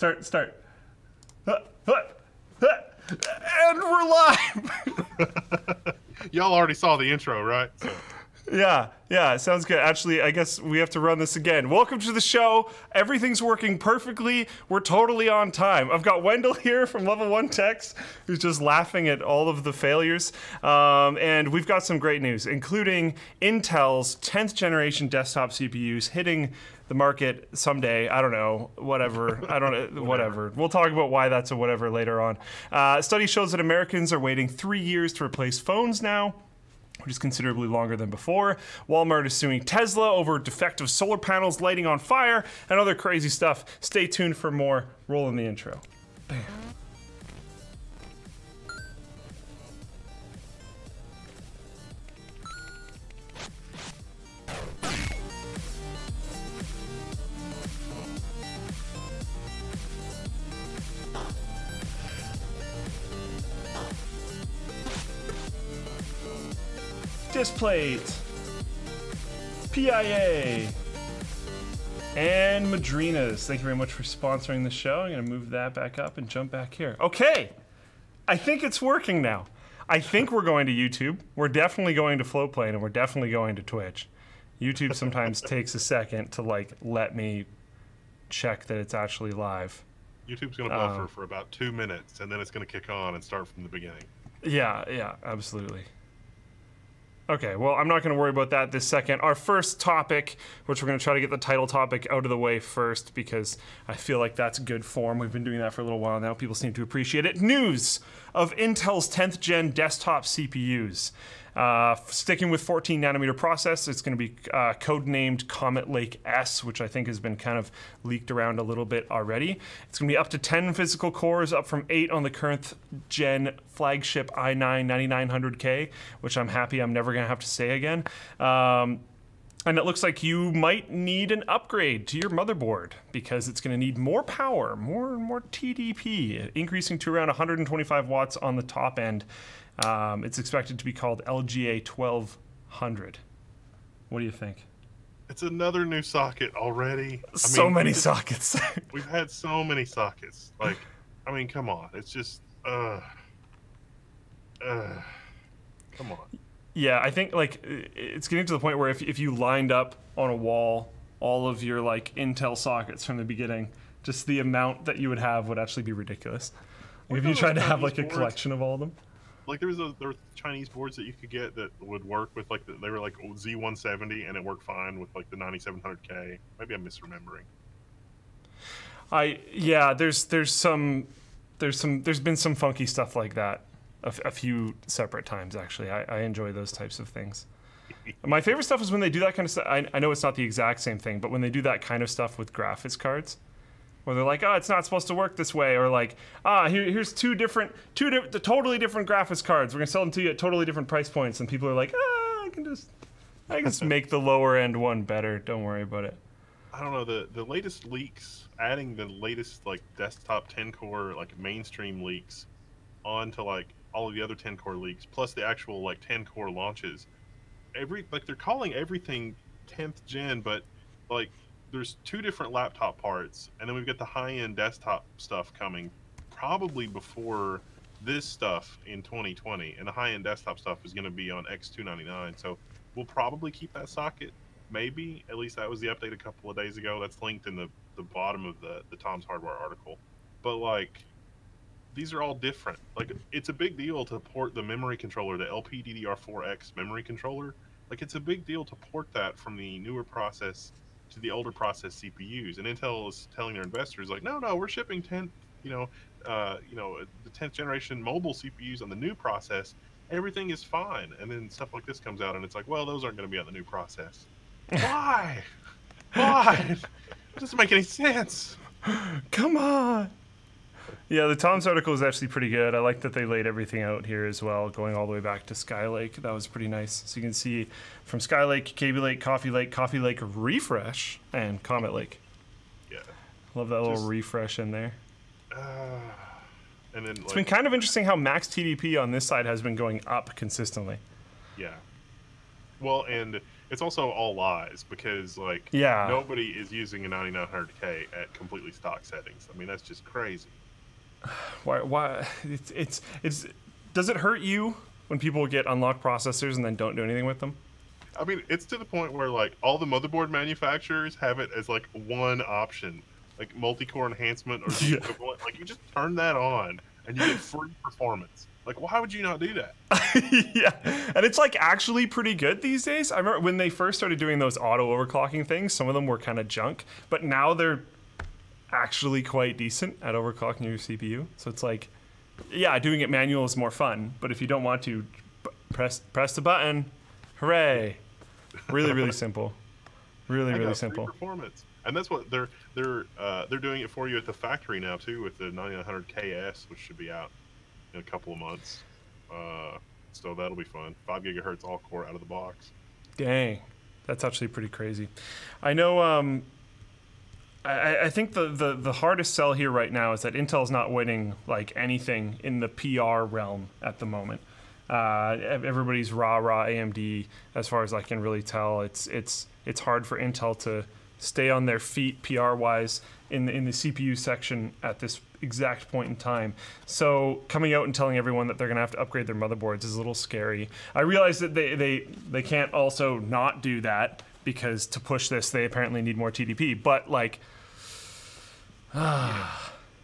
Start. And we're live. Y'all already saw the intro, right? So. Yeah, sounds good. Actually, I guess we have to run this again. Welcome to the show. Everything's working perfectly. We're totally on time. I've got Wendell here from Level 1 Techs, who's just laughing at all of the failures. And we've got some great news, including Intel's 10th generation desktop CPUs hitting the market someday. I don't know, whatever. Whatever. We'll talk about why that's a whatever later on. A study shows that Americans are waiting 3 years to replace phones now, which is considerably longer than before. Walmart is suing Tesla over defective solar panels lighting on fire and other crazy stuff. Stay tuned for more. Roll in the intro. Bam. Displate, PIA, and Madrinas. Thank you very much for sponsoring the show. I'm going to move that back up and jump back here. Okay, I think it's working now. I think we're going to YouTube. We're definitely going to Floatplane, and we're definitely going to Twitch. YouTube sometimes takes a second to let me check that it's actually live. YouTube's going to buffer for about 2 minutes, and then it's going to kick on and start from the beginning. Yeah, absolutely. Okay, well, I'm not going to worry about that this second. Our first topic, which we're going to try to get the title topic out of the way first because I feel like that's good form. We've been doing that for a little while now. People seem to appreciate it. News of Intel's 10th gen desktop CPUs. Sticking with 14-nanometer process, it's going to be codenamed Comet Lake S, which I think has been kind of leaked around a little bit already. It's going to be up to 10 physical cores, up from 8 on the current gen flagship i9-9900K, which I'm happy I'm never going to have to say again. And it looks like you might need an upgrade to your motherboard because it's going to need more power, more TDP, increasing to around 125 watts on the top end. It's expected to be called LGA 1200. What do you think? It's another new socket already. So many sockets. We've had so many sockets. Come on. It's just, come on. Yeah, I think it's getting to the point where if you lined up on a wall all of your Intel sockets from the beginning, just the amount that you would have would actually be ridiculous. If you tried to have a collection of all of them. There were Chinese boards that you could get that would work with they were like Z170 and it worked fine with the 9700K. Maybe I'm misremembering. There's been some funky stuff like that a few separate times actually. I enjoy those types of things. My favorite stuff is when they do that kind of stuff. I know it's not the exact same thing, but when they do that kind of stuff with graphics cards. Or they're like, oh, it's not supposed to work this way. Or here's two totally different graphics cards. We're gonna sell them to you at totally different price points. And people are like, I can just make the lower end one better. Don't worry about it. I don't know, the latest leaks, adding the latest desktop 10-core mainstream leaks onto all of the other 10-core leaks, plus the actual 10-core launches. They're calling everything 10th gen, but there's 2 different laptop parts, and then we've got the high-end desktop stuff coming probably before this stuff in 2020, and the high-end desktop stuff is going to be on X299, so we'll probably keep that socket, maybe. At least that was the update a couple of days ago. That's linked in the bottom of the Tom's Hardware article. But these are all different. It's a big deal to port the memory controller, the LPDDR4X memory controller. It's a big deal to port that from the newer process to the older process CPUs, and Intel is telling their investors no, we're shipping the 10th generation mobile CPUs on the new process. Everything is fine, and then stuff like this comes out, and it's well, those aren't going to be on the new process. Why? It doesn't make any sense. Come on. Yeah, the Tom's article is actually pretty good. I like that they laid everything out here as well, going all the way back to Skylake. That was pretty nice. So you can see from Skylake, Kaby Lake, Coffee Lake Refresh, and Comet Lake. Yeah. Love that little refresh in there. And then it's been kind of interesting how max TDP on this side has been going up consistently. Yeah. Well, and it's also all lies because like Yeah. nobody is using a 9900K at completely stock settings. I mean, that's just crazy. Why? It's. Does it hurt you when people get unlocked processors and then don't do anything with them? I mean, it's to the point where like all the motherboard manufacturers have it as like one option, like multi-core enhancement or the Yeah. equivalent. Like you just turn that on and you get free performance. Like, why would you not do that? Yeah, and it's like actually pretty good these days. I remember when they first started doing those auto overclocking things, some of them were kind of junk, but now they're actually quite decent at overclocking your CPU. So it's like, yeah, doing it manual is more fun, but if you don't want to, press the button. Hooray! Really, really simple. Really, I really got simple. free performance, and that's what they're doing it for you at the factory now too with the 9900KS, which should be out in a couple of months. So that'll be fun. 5 gigahertz all core out of the box. Dang, that's actually pretty crazy. I know. I think the hardest sell here right now is that Intel's not winning like anything in the PR realm at the moment. Everybody's rah AMD as far as I can really tell. It's hard for Intel to stay on their feet PR wise in the CPU section at this exact point in time. So coming out and telling everyone that they're gonna have to upgrade their motherboards is a little scary. I realize that they can't also not do that because to push this they apparently need more TDP. But like, yeah.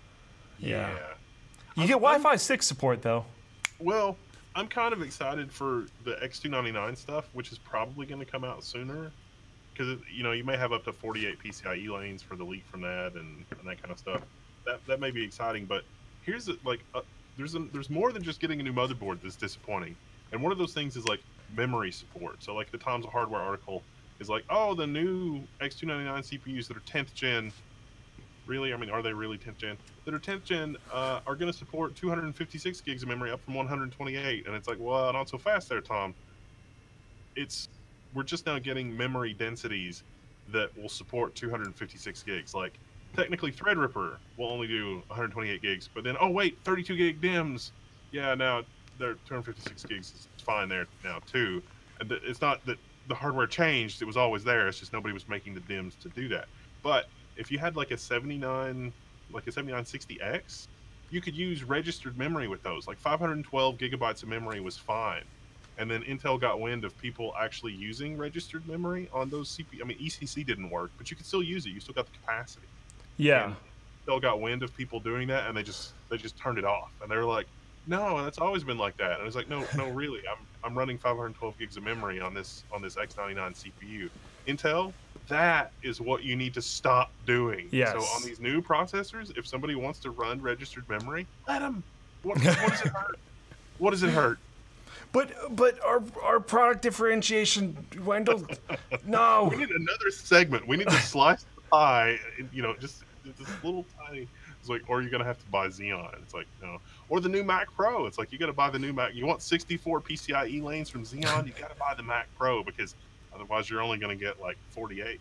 You get Wi-Fi 6 support though. Well, I'm kind of excited for the X299 stuff, which is probably going to come out sooner. Because, you know, you may have up to 48 PCIe lanes for the leak from that and that kind of stuff. That may be exciting, but here's there's more than just getting a new motherboard that's disappointing. And one of those things is like memory support. So like the Tom's Hardware article is like, oh, the new X299 CPUs that are 10th gen. Really? I mean, are they really 10th gen? That are 10th gen are going to support 256 gigs of memory up from 128. And it's like, well, not so fast there, Tom. We're just now getting memory densities that will support 256 gigs. Like, technically, Threadripper will only do 128 gigs. But then, oh, wait, 32 gig DIMMs. Yeah, now they're 256 gigs is fine there now, too. And it's not that the hardware changed. It was always there. It's just nobody was making the DIMMs to do that. But if you had like a 7960X, you could use registered memory with those. Like 512 gigabytes of memory was fine. And then Intel got wind of people actually using registered memory on those CPU. I mean, ECC didn't work, but you could still use it. You still got the capacity. Yeah. And Intel got wind of people doing that, and they just turned it off. And they were like, "No, that's always been like that." And I was like, "No, really. I'm running 512 gigs of memory on this X99 CPU. Intel, that is what you need to stop doing." Yes. So on these new processors, if somebody wants to run registered memory, let them. What does it hurt? What does it hurt? But our product differentiation, Wendell, no. We need another segment. We need to slice the pie. You know, just this little tiny. It's like, or you're gonna have to buy Xeon. It's like, no. Or the new Mac Pro. It's like you got to buy the new Mac. You want 64 PCIe lanes from Xeon? You got to buy the Mac Pro because otherwise you're only gonna get like 48.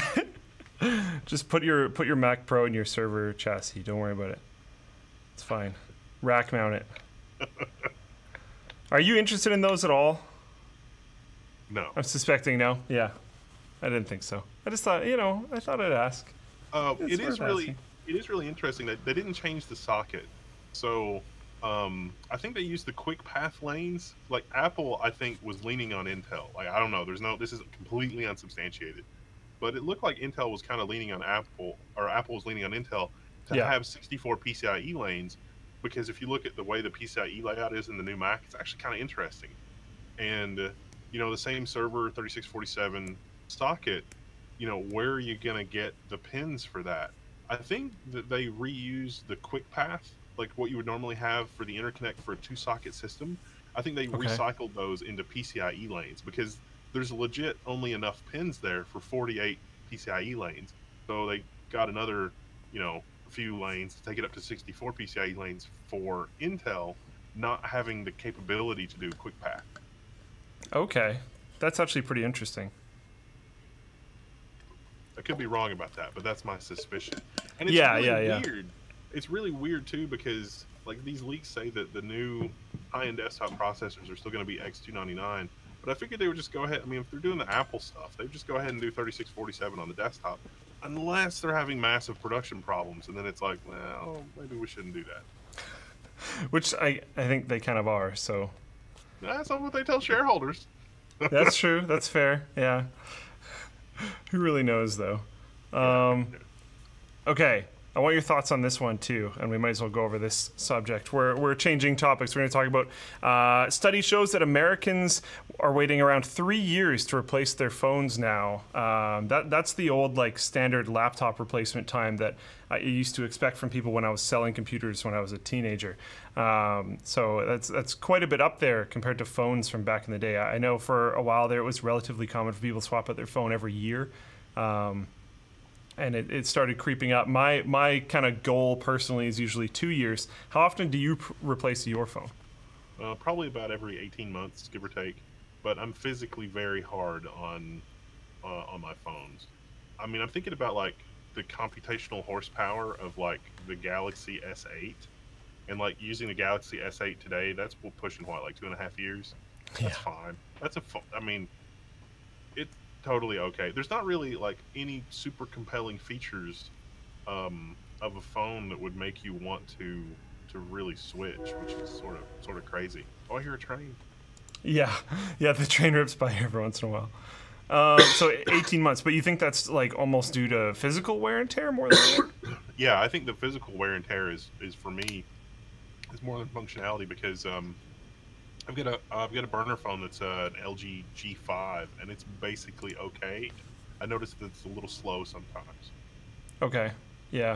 Just put your Mac Pro in your server chassis. Don't worry about it. It's fine. Rack mount it. Are you interested in those at all? No. I'm suspecting no. Yeah, I didn't think so. I just thought, I thought I'd ask. It is worth really interesting that they didn't change the socket. So I think they used the quick path lanes. Like Apple, I think was leaning on Intel. Like I don't know. This is completely unsubstantiated, but it looked like Intel was kind of leaning on Apple, or Apple was leaning on Intel to have 64 PCIe lanes. Because if you look at the way the PCIe layout is in the new Mac, it's actually kind of interesting. And, the same server 3647 socket, where are you going to get the pins for that? I think that they reused the quick path, like what you would normally have for the interconnect for a 2-socket system. I think they recycled those into PCIe lanes because there's legit only enough pins there for 48 PCIe lanes. So they got another, few lanes to take it up to 64 PCIe lanes for Intel, not having the capability to do quick path. Okay, that's actually pretty interesting. I could be wrong about that, but that's my suspicion. And it's weird. It's really weird too because like these leaks say that the new high-end desktop processors are still going to be X299, But I figured they would just go ahead. I mean, if they're doing the Apple stuff, they would just go ahead and do 3647 on the desktop, unless they're having massive production problems, and then it's like, well, maybe we shouldn't do that. Which I think they kind of are. So That's not what they tell shareholders. that's true. That's fair. Yeah. Who really knows though? Okay. I want your thoughts on this one too, and we might as well go over this subject. We're changing topics. We're going to talk about study shows that Americans are waiting around 3 years to replace their phones now. That's the old like standard laptop replacement time that I used to expect from people when I was selling computers when I was a teenager. So that's quite a bit up there compared to phones from back in the day. I know for a while there it was relatively common for people to swap out their phone every year. And it started creeping up. My kind of goal personally is usually 2 years. How often do you replace your phone? Probably about every 18 months, give or take. But I'm physically very hard on my phones. I mean, I'm thinking about like the computational horsepower of like the Galaxy S8, and like using the Galaxy S8 today. That's pushing what, like 2.5 years. That's fine. I mean, it's totally okay. There's not really like any super compelling features of a phone that would make you want to really switch, which is sort of crazy. Oh, I hear a train. Yeah, the train rips by every once in a while. So 18 months, but you think that's like almost due to physical wear and tear more than Yeah, I think the physical wear and tear is for me is more than functionality, because I've got a burner phone that's an LG G5, and it's basically okay. I noticed that it's a little slow sometimes. Okay, yeah.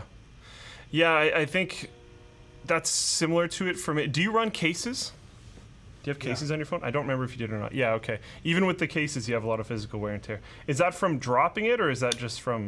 I think that's similar to it for me. Do you run cases? Do you have cases on your phone? I don't remember if you did or not. Yeah, okay. Even with the cases, you have a lot of physical wear and tear. Is that from dropping it, or is that just from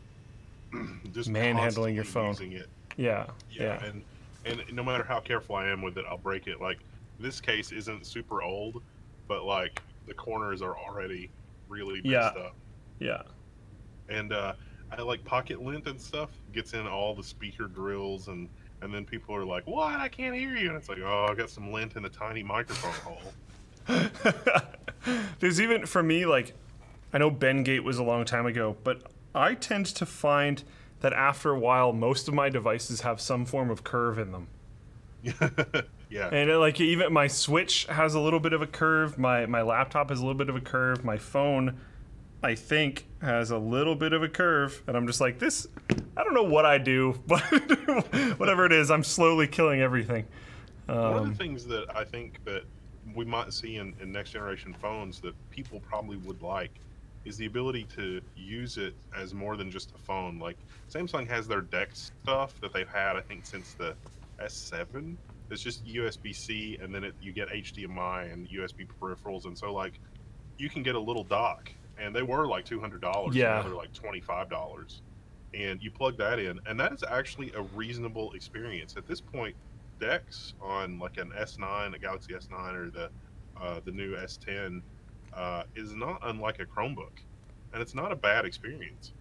just manhandling your phone? Using it. Yeah. And no matter how careful I am with it, I'll break it. Like, this case isn't super old, but like the corners are already really messed up. Yeah. And I like pocket lint and stuff gets in all the speaker grills, and then people are like, "What? I can't hear you." And it's like, "Oh, I got some lint in a tiny microphone hole." There's even for me, like, I know Bengate was a long time ago, but I tend to find that after a while, most of my devices have some form of curve in them. Yeah. And like even my Switch has a little bit of a curve. My laptop has a little bit of a curve. My phone, I think, has a little bit of a curve. And I'm just like, this, I don't know what I do, but whatever it is, I'm slowly killing everything. One of the things that I think that we might see in next generation phones that people probably would like is the ability to use it as more than just a phone. Like, Samsung has their DeX stuff that they've had, I think, since the S7. It's just USB-C, and then you get HDMI and USB peripherals, and so like you can get a little dock, and they were like $200. Yeah. Now they're like $25, and you plug that in, and that is actually a reasonable experience at this point. DeX on like an S9, a Galaxy S9, or the new S10 is not unlike a Chromebook, and it's not a bad experience.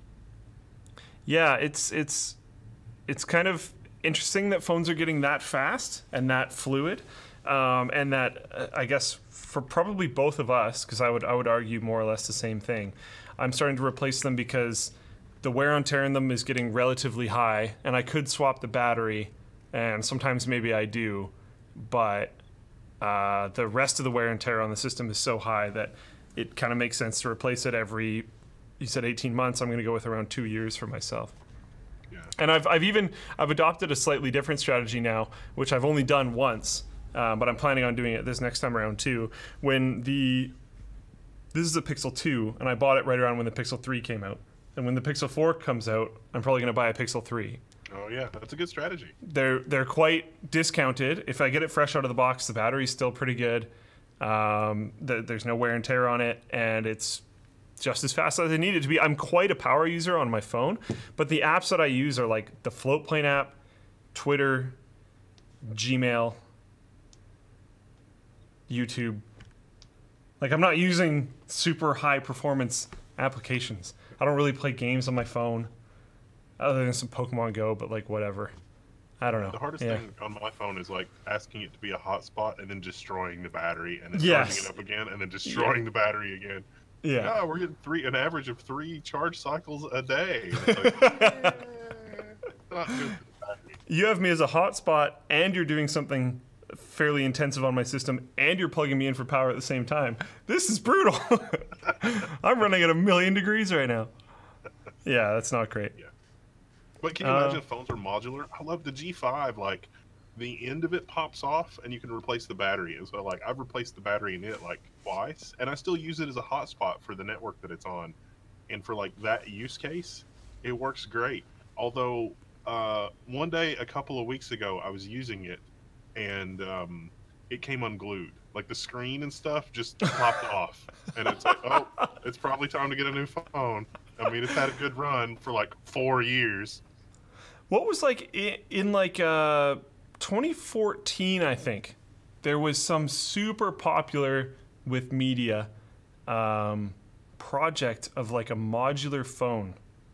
Yeah, it's kind of interesting that phones are getting that fast and that fluid, and that I guess for probably both of us, because I would argue more or less the same thing. I'm starting to replace them because the wear and tear in them is getting relatively high, and I could swap the battery, and sometimes maybe I do, but the rest of the wear and tear on the system is so high that it kind of makes sense to replace it every, you said 18 months, I'm going to go with around 2 years for myself. Yeah. And I've adopted a slightly different strategy now, which I've only done once, but I'm planning on doing it this next time around too. This is a Pixel 2, and I bought it right around when the Pixel 3 came out. And when the Pixel 4 comes out, I'm probably going to buy a Pixel 3. Oh yeah, that's a good strategy. They're quite discounted. If I get it fresh out of the box, the battery's still pretty good. There's no wear and tear on it, and it's just as fast as I need it to be. I'm quite a power user on my phone, but the apps that I use are like the Floatplane app, Twitter, Gmail, YouTube. Like, I'm not using super high performance applications. I don't really play games on my phone other than some Pokemon Go, but like whatever. I don't know. The hardest Yeah. thing on my phone is like asking it to be a hotspot and then destroying the battery and then Yes. charging it up again and then destroying the battery again. Yeah. We're getting an average of 3 charge cycles a day. And it's like, it's not good for the battery. You have me as a hotspot, and you're doing something fairly intensive on my system, and you're plugging me in for power at the same time. This is brutal. I'm running at 1,000,000 degrees right now. Yeah, that's not great. Yeah. But can you imagine if phones are modular? I love the G5. Like, the end of it pops off, and you can replace the battery. And so, like, I've replaced the battery in it like twice, and I still use it as a hotspot for the network that it's on. And for like that use case, it works great. Although, one day a couple of weeks ago, I was using it, and it came unglued. Like the screen and stuff just popped off, and it's like, oh, it's probably time to get a new phone. I mean, it's had a good run for like 4 years. What was like in like 2014, I think, there was some super popular with media project of like a modular phone.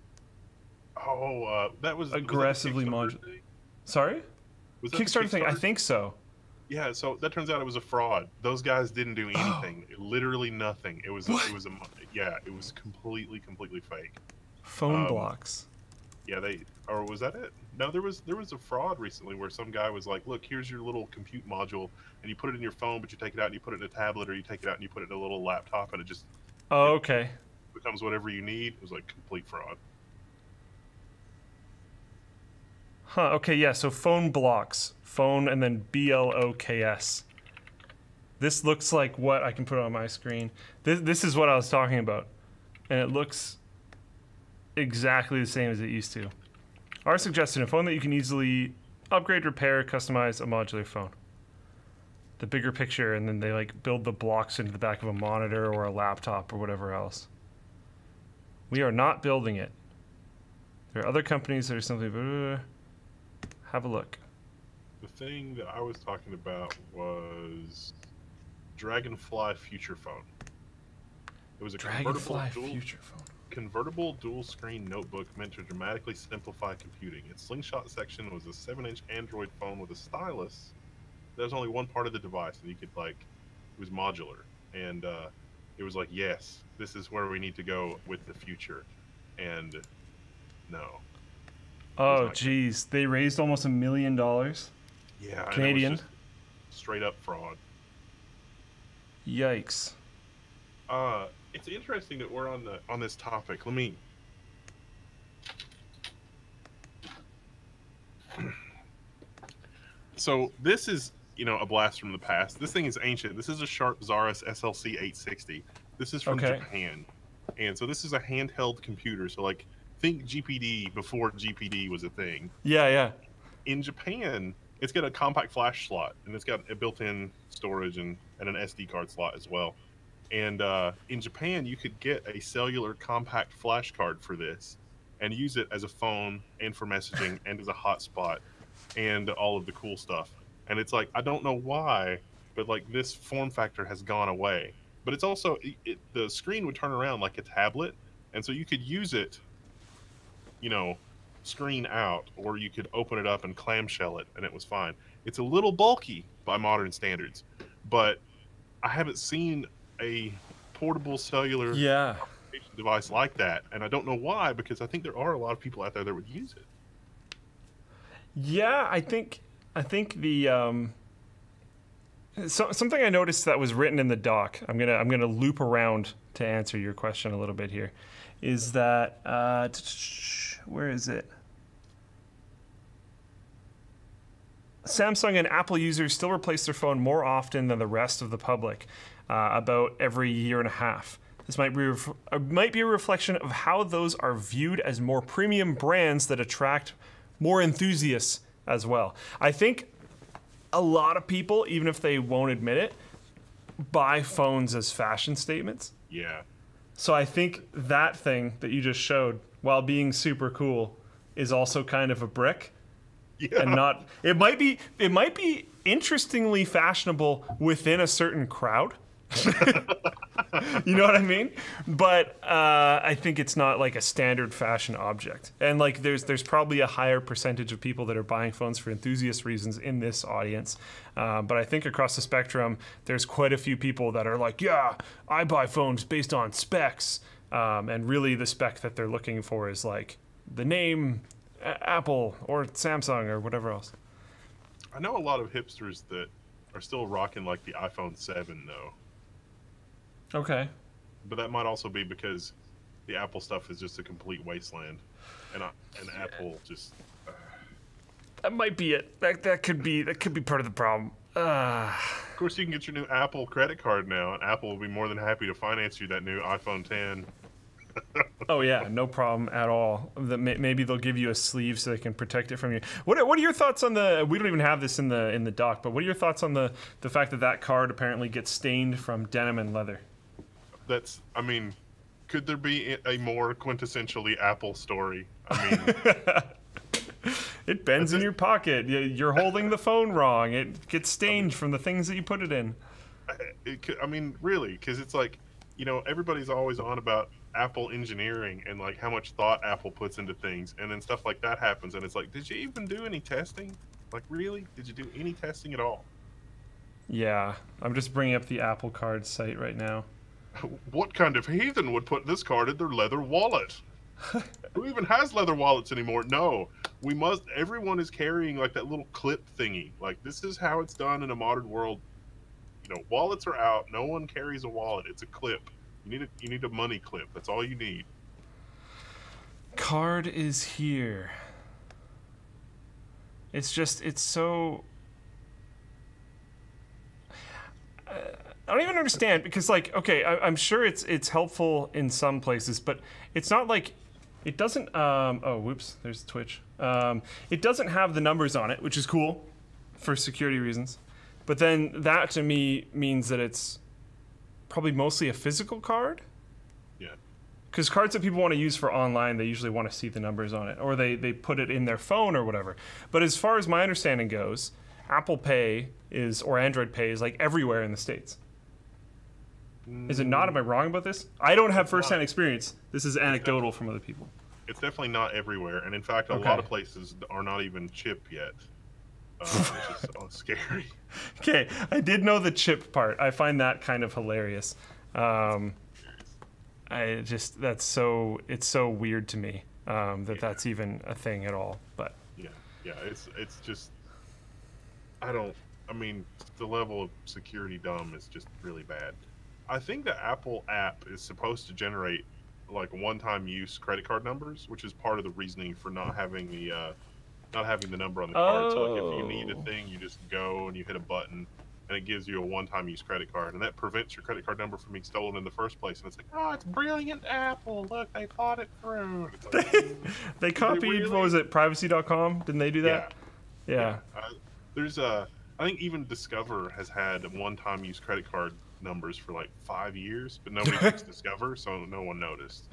Oh, that was Aggressively was that modular. the Kickstarter thing? Sorry? Was that the Kickstarter thing? I think so. Yeah, so that turns out it was a fraud. Those guys didn't do anything. Literally nothing. It was it was completely fake. Phone blocks. Yeah, or was that it? No, there was a fraud recently where some guy was like, "Look, here's your little compute module, and you put it in your phone, but you take it out and you put it in a tablet, or you take it out and you put it in a little laptop, and it just Oh, okay. becomes whatever you need." It was like complete fraud. Huh, okay, yeah, so phone blocks. Phone and then BLOKS. This looks like what I can put on my screen. This is what I was talking about. And it looks exactly the same as it used to. Our suggestion, a phone that you can easily upgrade, repair, customize a modular phone. The bigger picture, and then they like build the blocks into the back of a monitor or a laptop or whatever else. We are not building it. There are other companies that are simply... Have a look. The thing that I was talking about was Dragonfly Future Phone. It was a convertible dual screen notebook meant to dramatically simplify computing. Its slingshot section was a 7-inch Android phone with a stylus. There was only one part of the device, and you could like, it was modular, and it was like, yes, this is where we need to go with the future, and no. Oh, geez. They raised almost $1 million. Yeah, Canadian. And it was just straight up fraud. Yikes. It's interesting that we're on this topic. Let me. So this is, a blast from the past. This thing is ancient. This is a Sharp Zaris SLC 860. This is from Japan, and so this is a handheld computer. So like, think GPD before GPD was a thing. Yeah. In Japan, it's got a compact flash slot, and it's got a built-in storage and an SD card slot as well. And in Japan, you could get a cellular compact flash card for this and use it as a phone and for messaging and as a hotspot and all of the cool stuff. And it's like, I don't know why, but like this form factor has gone away. But it's also, the screen would turn around like a tablet, and so you could use it, screen out, or you could open it up and clamshell it, and it was fine. It's a little bulky by modern standards, but I haven't seen a portable cellular device like that, and I don't know why, because I think there are a lot of people out there that would use it. Yeah, I think the something I noticed that was written in the doc. I'm gonna loop around to answer your question a little bit here. Is that where is it? Samsung and Apple users still replace their phone more often than the rest of the public, about every year and a half. This might be a reflection of how those are viewed as more premium brands that attract more enthusiasts as well. I think a lot of people, even if they won't admit it, buy phones as fashion statements. Yeah. So I think that thing that you just showed, while being super cool, is also kind of a brick. Yeah. And not. It might be interestingly fashionable within a certain crowd. You know what I mean? But I think it's not like a standard fashion object. And like there's probably a higher percentage of people that are buying phones for enthusiast reasons in this audience. But I think across the spectrum, there's quite a few people that are like, yeah, I buy phones based on specs. And really the spec that they're looking for is like the name Apple or Samsung or whatever else. I know a lot of hipsters that are still rocking like the iPhone 7 though. Okay. But that might also be because the Apple stuff is just a complete wasteland, and Apple just. That might be it. That could be part of the problem. Of course, you can get your new Apple credit card now, and Apple will be more than happy to finance you that new iPhone 10. Oh yeah, no problem at all. Maybe they'll give you a sleeve so they can protect it from you. What are your thoughts on the? We don't even have this in the doc, but what are your thoughts on the fact that card apparently gets stained from denim and leather? I mean, could there be a more quintessentially Apple story? I mean, it bends in your pocket. You're holding the phone wrong. It gets stained from the things that you put it in. I mean, really, because it's like, everybody's always on about Apple engineering and like how much thought Apple puts into things, and then stuff like that happens, and it's like, did you even do any testing? Like, really? Did you do any testing at all? Yeah, I'm just bringing up the Apple Card site right now. What kind of heathen would put this card in their leather wallet? Who even has leather wallets anymore? No, everyone is carrying like that little clip thingy. Like, this is how it's done in a modern world. Wallets are out. No one carries a wallet. It's a clip. You need a money clip. That's all you need. Card is here. It's so. I don't even understand, because like, okay, I'm sure it's helpful in some places, but it's not like it doesn't. Oh, whoops! There's Twitch. It doesn't have the numbers on it, which is cool for security reasons. But then that to me means that it's probably mostly a physical card. Yeah. Because cards that people want to use for online, they usually want to see the numbers on it, or they put it in their phone or whatever. But as far as my understanding goes, Apple Pay or Android Pay is like everywhere in the States. Is it not? Am I wrong about this? I don't have firsthand experience. This is anecdotal from other people. It's definitely not everywhere, and in fact, a lot of places are not even chip yet. Which is scary. Okay, I did know the chip part. I find that kind of hilarious. It's so weird to me that's even a thing at all. But yeah, it's just, the level of security dumb is just really bad. I think the Apple app is supposed to generate like one-time use credit card numbers, which is part of the reasoning for not having the number on the card. So like if you need a thing, you just go and you hit a button, and it gives you a one-time use credit card, and that prevents your credit card number from being stolen in the first place. And it's like, oh, it's brilliant, Apple. Look, they thought it through. Like, they copied, really? What was it, privacy.com? Didn't they do that? Yeah. I think even Discover has had one-time use credit card numbers for like 5 years, but nobody picks Discover, so no one noticed.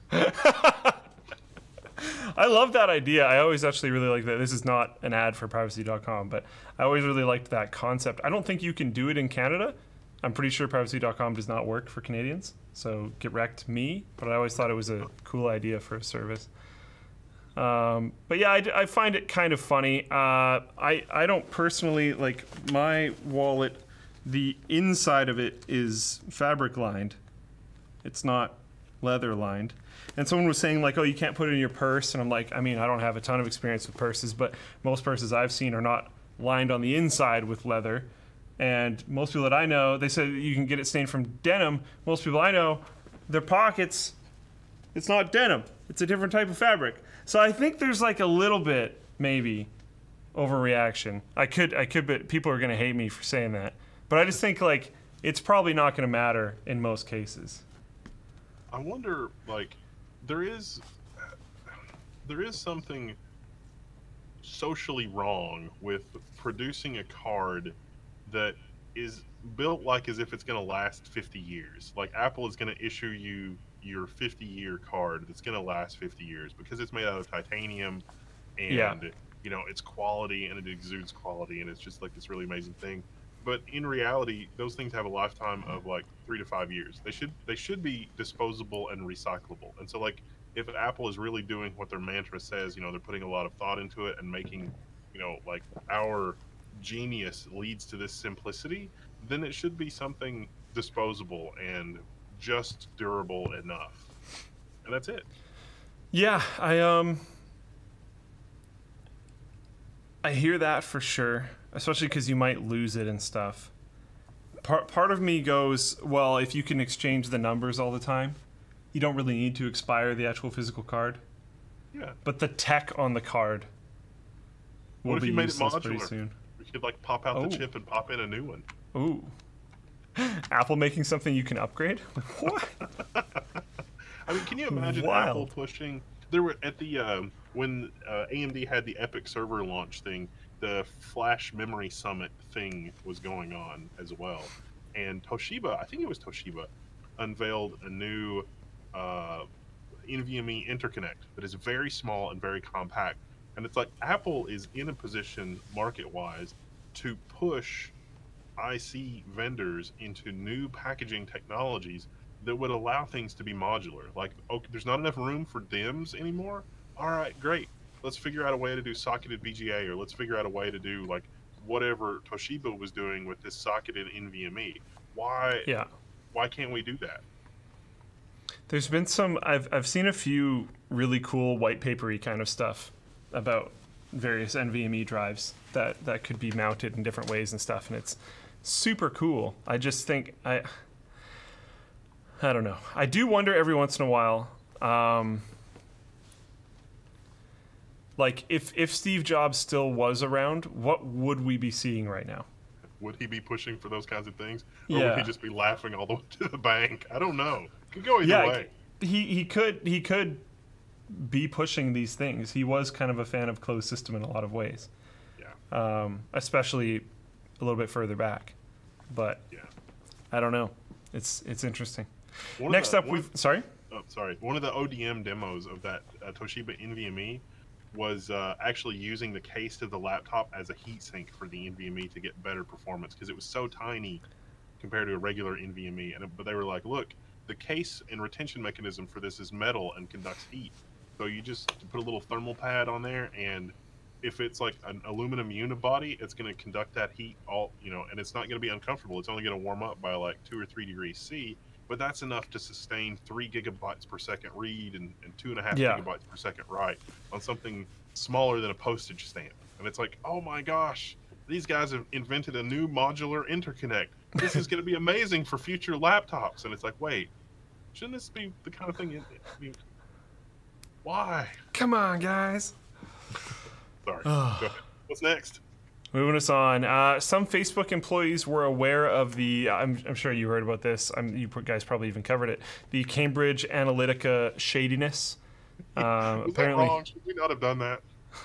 I love that idea. I always actually really like that. This is not an ad for privacy.com, but I always really liked that concept. I don't think you can do it in Canada. I'm pretty sure privacy.com does not work for Canadians, so get wrecked me, but I always thought it was a cool idea for a service. But yeah, I find it kind of funny. I don't personally, like, my wallet, the inside of it is fabric lined. It's not leather lined. And someone was saying like, oh, you can't put it in your purse. And I'm like, I don't have a ton of experience with purses, but most purses I've seen are not lined on the inside with leather. And most people that I know, they said you can get it stained from denim. Most people I know, their pockets, it's not denim. It's a different type of fabric. So I think there's like a little bit, maybe, overreaction. I could, but people are going to hate me for saying that. But I just think like it's probably not going to matter in most cases. I wonder, like, there is something socially wrong with producing a card that is built like as if it's going to last 50 years. Like, Apple is going to issue you your 50-year card that's going to last 50 years because it's made out of titanium and, it's quality and it exudes quality and it's just like this really amazing thing. but in reality, those things have a lifetime of like 3 to 5 years. They should be disposable and recyclable. And so like if Apple is really doing what their mantra says, you know, they're putting a lot of thought into it and making, you know, like our genius leads to this simplicity, then it should be something disposable and just durable enough. And that's it. Yeah, I hear that for sure, especially because you might lose it and stuff. Part of me goes, well, if you can exchange the numbers all the time, you don't really need to expire the actual physical card. Yeah. But the tech on the card will What if be you made it useless pretty modular? soon. We could like pop out the chip and pop in a new one. Ooh. Apple making something you can upgrade? What? I mean, can you imagine Wild. Apple pushing? There were at the when AMD had the Epic server launch thing, the Flash Memory Summit thing was going on as well, and Toshiba, I think it was Toshiba, unveiled a new NVMe interconnect that is very small and very compact. And it's like Apple is in a position market-wise to push IC vendors into new packaging technologies that would allow things to be modular. Like, okay, there's not enough room for DIMMs anymore. All right, great. Let's figure out a way to do socketed VGA, or let's figure out a way to do like whatever Toshiba was doing with this socketed NVMe. Why? Yeah. Why can't we do that? There's been some, I've seen a few really cool white papery kind of stuff about various NVMe drives that could be mounted in different ways and stuff, and it's super cool. I just think, I don't know. I do wonder every once in a while, like if Steve Jobs still was around, what would we be seeing right now? Would he be pushing for those kinds of things? Or Yeah. would he just be laughing all the way to the bank? I don't know. It could go either way. He could be pushing these things. He was kind of a fan of closed system in a lot of ways. Yeah. Especially a little bit further back. But Yeah. I don't know. It's interesting. One of Next the- up, one- sorry? Oh, sorry. One of the ODM demos of that Toshiba NVMe was actually using the case of the laptop as a heatsink for the NVMe to get better performance because it was so tiny compared to a regular NVMe. But they were like, look, the case and retention mechanism for this is metal and conducts heat. So you just put a little thermal pad on there, and if it's like an aluminum unibody, it's going to conduct that heat and it's not going to be uncomfortable. It's only going to warm up by like 2 or 3 degrees C. But that's enough to sustain 3 gigabytes per second read and 2.5 gigabytes per second write on something smaller than a postage stamp. And it's like, oh my gosh, these guys have invented a new modular interconnect. This is going to be amazing for future laptops. And it's like, wait, shouldn't this be the kind of thing? Why? Come on, guys. Sorry. Go ahead. What's next? Moving us on. Some Facebook employees were aware of the, I'm sure you heard about this, you guys probably even covered it, the Cambridge Analytica shadiness. Was Apparently, that wrong? Should we not have done that?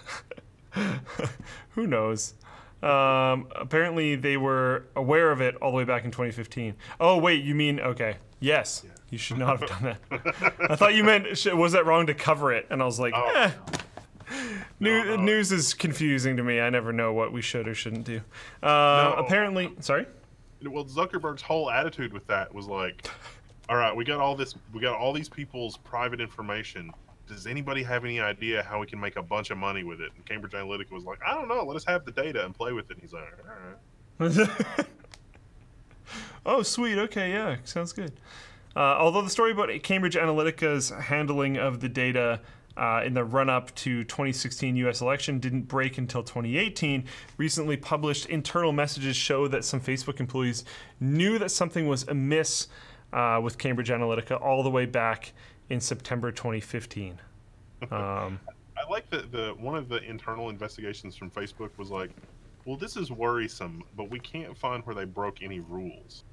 who knows? Apparently they were aware of it all the way back in 2015. Oh, wait, you mean, okay. Yes, Yeah. you should not have done that. I thought you meant, was that wrong to cover it? And I was like, Oh. No. News is confusing to me. I never know what we should or shouldn't do. Apparently, sorry? Well, Zuckerberg's whole attitude with that was like, all right, we got all these people's private information. Does anybody have any idea how we can make a bunch of money with it? And Cambridge Analytica was like, I don't know, let us have the data and play with it. And he's like, all right. Oh, sweet. Okay, yeah, sounds good. Although the story about Cambridge Analytica's handling of the data in the run-up to 2016 U.S. election didn't break until 2018. Recently published internal messages show that some Facebook employees knew that something was amiss with Cambridge Analytica all the way back in September 2015. I like that the one of the internal investigations from Facebook was like, well, this is worrisome, but we can't find where they broke any rules.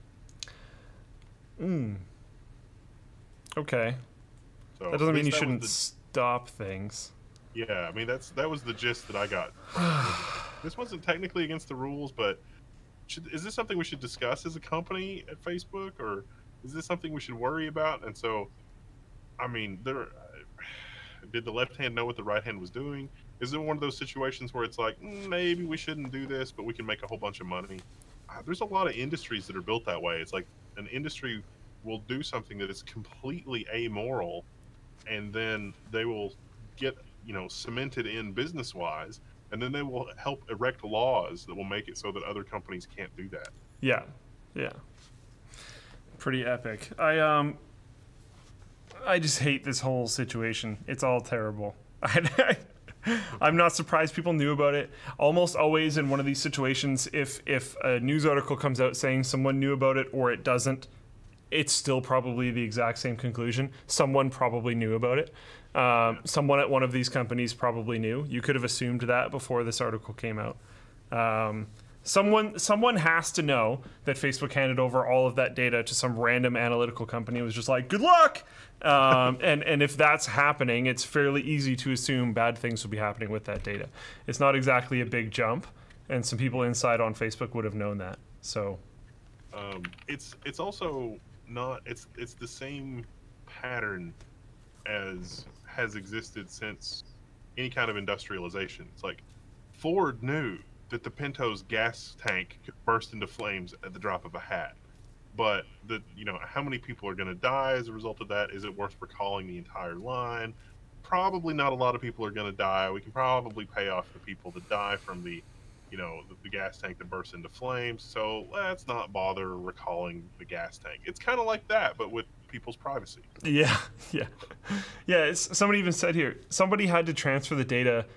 Okay. So That doesn't at mean you least that shouldn't was stop things. Yeah, I mean that was the gist that I got. This wasn't technically against the rules, but is this something we should discuss as a company at Facebook, or is this something we should worry about? And so, I mean, did the left hand know what the right hand was doing? Is it one of those situations where it's like maybe we shouldn't do this, but we can make a whole bunch of money? there's a lot of industries that are built that way. It's like an industry will do something that is completely amoral, and then they will get, cemented in business wise, and then they will help erect laws that will make it so that other companies can't do that. Yeah, yeah. Pretty epic. I just hate this whole situation. It's all terrible. I'm not surprised people knew about it. Almost always in one of these situations, if a news article comes out saying someone knew about it or it doesn't, it's still probably the exact same conclusion. Someone probably knew about it. Someone at one of these companies probably knew. You could have assumed that before this article came out. Someone has to know that Facebook handed over all of that data to some random analytical company. It was just like, good luck. And if that's happening, it's fairly easy to assume bad things will be happening with that data. It's not exactly a big jump, and some people inside on Facebook would have known that. So, it's also not. It's the same pattern as has existed since any kind of industrialization. It's like Ford knew that the Pinto's gas tank could burst into flames at the drop of a hat. But how many people are going to die as a result of that? Is it worth recalling the entire line? Probably not a lot of people are going to die. We can probably pay off the people that die from the gas tank that bursts into flames. So let's not bother recalling the gas tank. It's kind of like that, but with people's privacy. Yeah. Somebody even said here, somebody had to transfer the data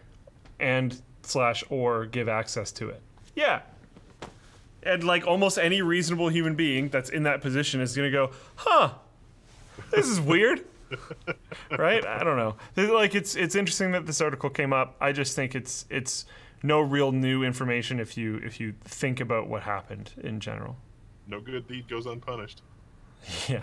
or give access to it. Yeah. And like almost any reasonable human being that's in that position is going to go, huh, this is weird. Right? I don't know. Like it's interesting that this article came up. I just think it's no real new information if you think about what happened in general. No good deed goes unpunished. Yeah.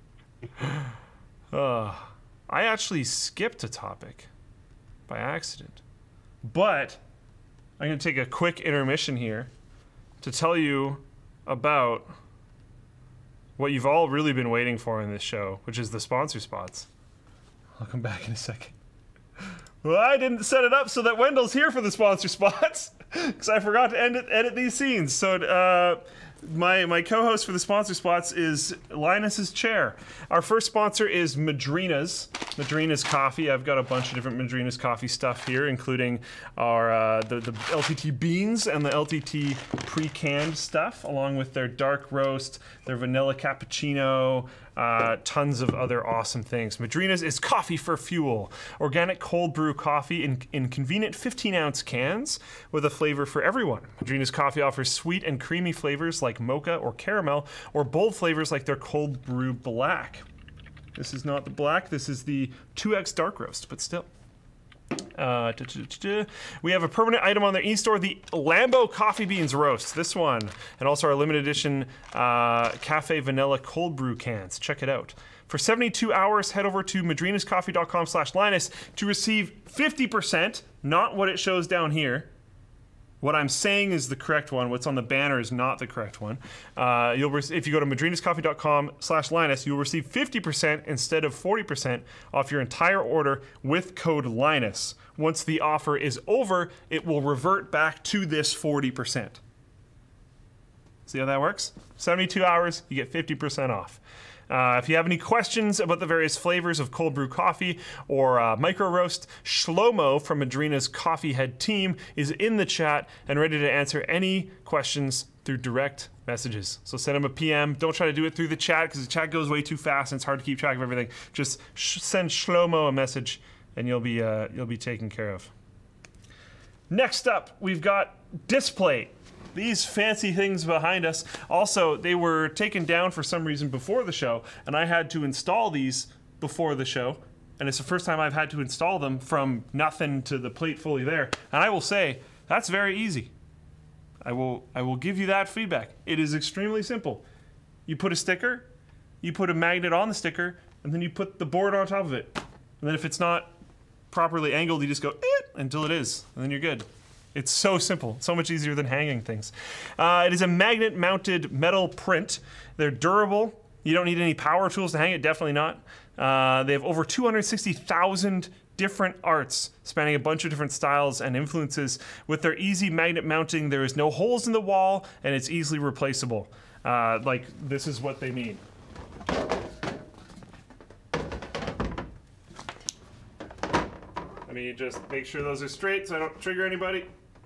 I actually skipped a topic by accident. But I'm going to take a quick intermission here to tell you about what you've all really been waiting for in this show, which is the sponsor spots. I'll come back in a second. Well, I didn't set it up so that Wendell's here for the sponsor spots because I forgot to edit these scenes. So my co-host for the sponsor spots is Linus's chair. Our first sponsor is Madrina's Coffee. I've got a bunch of different Madrina's Coffee stuff here, including our the LTT beans and the LTT pre-canned stuff, along with their dark roast, their vanilla cappuccino, tons of other awesome things. Madrina's is coffee for fuel. Organic cold brew coffee in convenient 15-ounce cans with a flavor for everyone. Madrina's Coffee offers sweet and creamy flavors like mocha or caramel, or bold flavors like their cold brew black. This is not the black, this is the 2X dark roast, but still. We have a permanent item on their e-store, the Lambo Coffee Beans Roast, this one, and also our limited edition Cafe Vanilla Cold Brew cans. Check it out. For 72 hours, head over to madrinascoffee.com/Linus to receive 50%, not what it shows down here. What I'm saying is the correct one. What's on the banner is not the correct one. If you go to madrinascoffee.com/Linus, you'll receive 50% instead of 40% off your entire order with code Linus. Once the offer is over, it will revert back to this 40%. See how that works? 72 hours, you get 50% off. If you have any questions about the various flavors of cold brew coffee or micro roast, Shlomo from Madrina's Coffee Head team is in the chat and ready to answer any questions through direct messages. So send him a PM. Don't try to do it through the chat because the chat goes way too fast and it's hard to keep track of everything. Just send Shlomo a message and you'll be taken care of. Next up, we've got Displate. These fancy things behind us. Also, they were taken down for some reason before the show, and I had to install these before the show. And it's the first time I've had to install them from nothing to the plate fully there. And I will say, that's very easy. I will give you that feedback. It is extremely simple. You put a sticker, you put a magnet on the sticker, and then you put the board on top of it. And then if it's not properly angled, you just go until it is, and then you're good. It's so simple, so much easier than hanging things. It is a magnet-mounted metal print. They're durable. You don't need any power tools to hang it, definitely not. They have over 260,000 different arts spanning a bunch of different styles and influences. With their easy magnet mounting, there is no holes in the wall, and it's easily replaceable. Like, this is what they mean. Let me just make sure those are straight so I don't trigger anybody.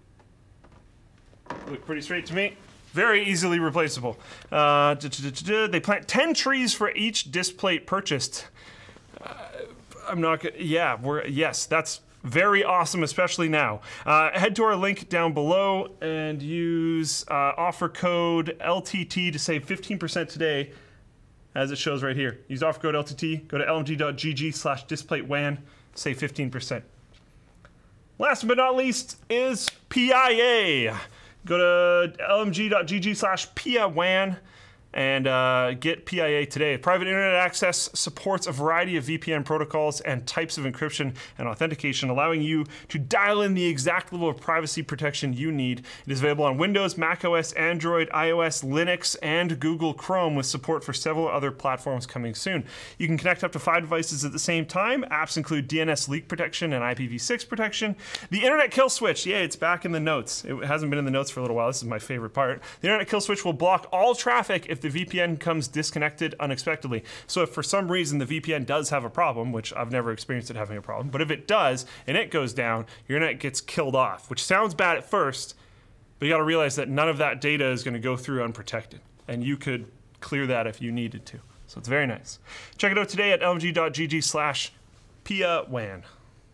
Look pretty straight to me. Very easily replaceable. They plant 10 trees for each disc plate purchased. I'm not gonna, yeah, yes, that's very awesome, especially now. Head to our link down below and use offer code LTT to save 15% today, as it shows right here. Use offer code LTT, go to lmg.gg/displaywan, save 15%. Last but not least is PIA. Go to lmg.gg/PIAWAN and get PIA today. Private internet access supports a variety of VPN protocols and types of encryption and authentication, allowing you to dial in the exact level of privacy protection you need. It is available on Windows, Mac OS, Android, iOS, Linux, and Google Chrome, with support for several other platforms coming soon. You can connect up to 5 devices at the same time. Apps include DNS leak protection and IPv6 protection. The internet kill switch, yeah, it's back in the notes. It hasn't been in the notes for a little while. This is my favorite part. The internet kill switch will block all traffic if the VPN comes disconnected unexpectedly. So if for some reason the VPN does have a problem, which I've never experienced it having a problem, but if it does and it goes down, your internet gets killed off, which sounds bad at first, but you gotta realize that none of that data is gonna go through unprotected, and you could clear that if you needed to. So it's very nice. Check it out today at lmg.gg/PIAWAN.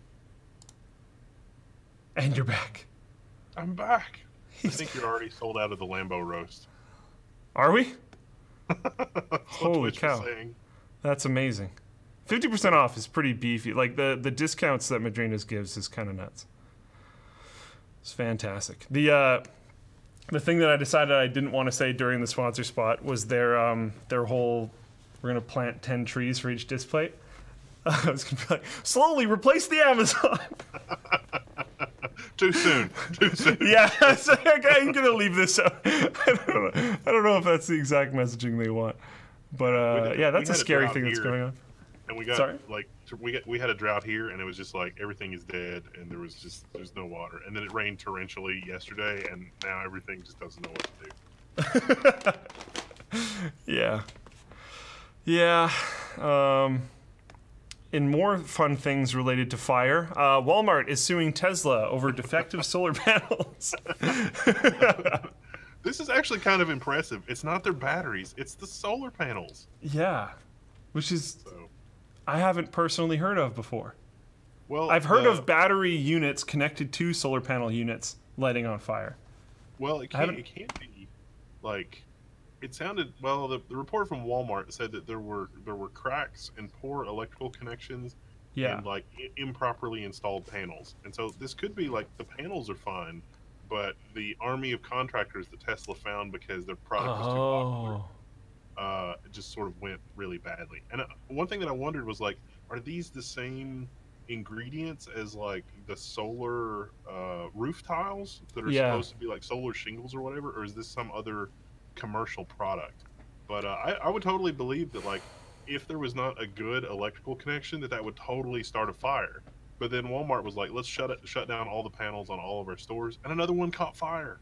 And you're back. I'm back. I think you're already sold out of the Lambo roast. Are we? Holy Holy cow. That's amazing. 50% off is pretty beefy. Like, the discounts that Madrinas gives is kind of nuts. It's fantastic. The thing that I decided I didn't want to say during the sponsor spot was their whole, we're going to plant 10 trees for each disc plate. I was going to be like, slowly replace the Amazon. Too soon. Too soon. Yeah, so I'm gonna leave this out. I don't know if that's the exact messaging they want, but yeah, that's a scary thing that's going on. And we got we had a drought here, and it was just like everything is dead, and there's no water. And then it rained torrentially yesterday, and now everything just doesn't know what to do. Yeah. In more fun things related to fire, Walmart is suing Tesla over defective solar panels. This is actually kind of impressive. It's not their batteries, it's the solar panels. Yeah, which is I haven't personally heard of before. Well, I've heard of battery units connected to solar panel units lighting on fire. Well, it can't be like. It sounded well. The report from Walmart said that there were cracks and poor electrical connections, and like improperly installed panels. And so this could be like the panels are fine, but the army of contractors that Tesla found because their product was too popular, it just sort of went really badly. And one thing that I wondered was like, are these the same ingredients as like the solar roof tiles that are supposed to be like solar shingles or whatever, or is this some other commercial product? But I would totally believe that like if there was not a good electrical connection, that would totally start a fire. But then Walmart was like, let's shut down all the panels on all of our stores, and another one caught fire.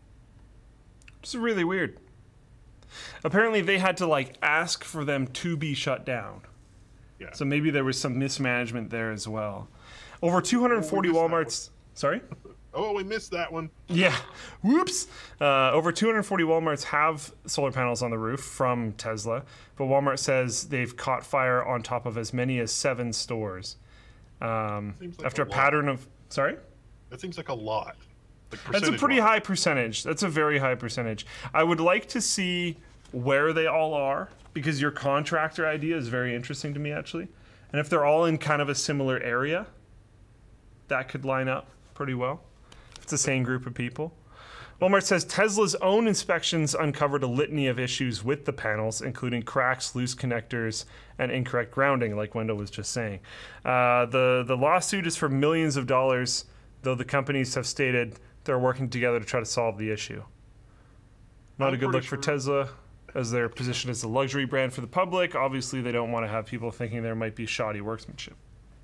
This is really weird. Apparently they had to like ask for them to be shut down. Yeah. So maybe there was some mismanagement there as well. Over 240 Walmarts. Sorry? Oh, we missed that one. Yeah. Whoops. Over 240 Walmarts have solar panels on the roof from Tesla, but Walmart says they've caught fire on top of as many as 7 stores. After a pattern of... Sorry? That seems like a lot. Like that's a pretty high percentage. That's a very high percentage. I would like to see where they all are, because your contractor idea is very interesting to me, actually. And if they're all in kind of a similar area, that could line up pretty well. It's the same group of people. Walmart says Tesla's own inspections uncovered a litany of issues with the panels, including cracks, loose connectors, and incorrect grounding, like Wendell was just saying. The lawsuit is for millions of dollars, though the companies have stated they're working together to try to solve the issue. Not a good look for Tesla, as their position as a luxury brand for the public. Obviously, they don't want to have people thinking there might be shoddy workmanship.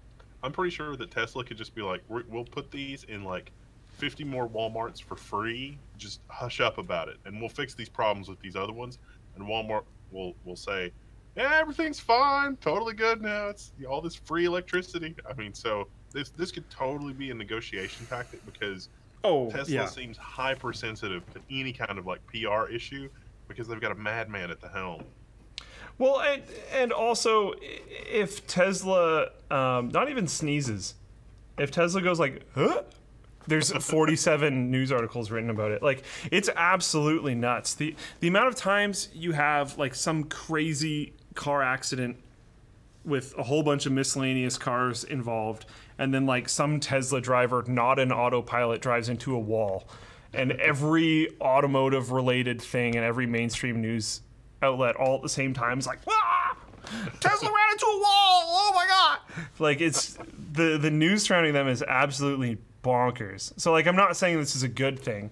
I'm pretty sure that Tesla could just be like, we'll put these in like 50 more Walmarts for free. Just hush up about it, and we'll fix these problems with these other ones. And Walmart will say, yeah, everything's fine, totally good now. It's all this free electricity. I mean, so this could totally be a negotiation tactic because Tesla seems hypersensitive to any kind of like PR issue because they've got a madman at the helm. Well, and also, if Tesla not even sneezes, if Tesla goes like, huh? There's 47 news articles written about it. Like, it's absolutely nuts. The amount of times you have like some crazy car accident with a whole bunch of miscellaneous cars involved, and then like some Tesla driver, not an autopilot, drives into a wall, and every automotive related thing and every mainstream news outlet all at the same time is like, ah! Tesla ran into a wall! Oh my god! Like, it's the news surrounding them is absolutely bonkers. So like, I'm not saying this is a good thing.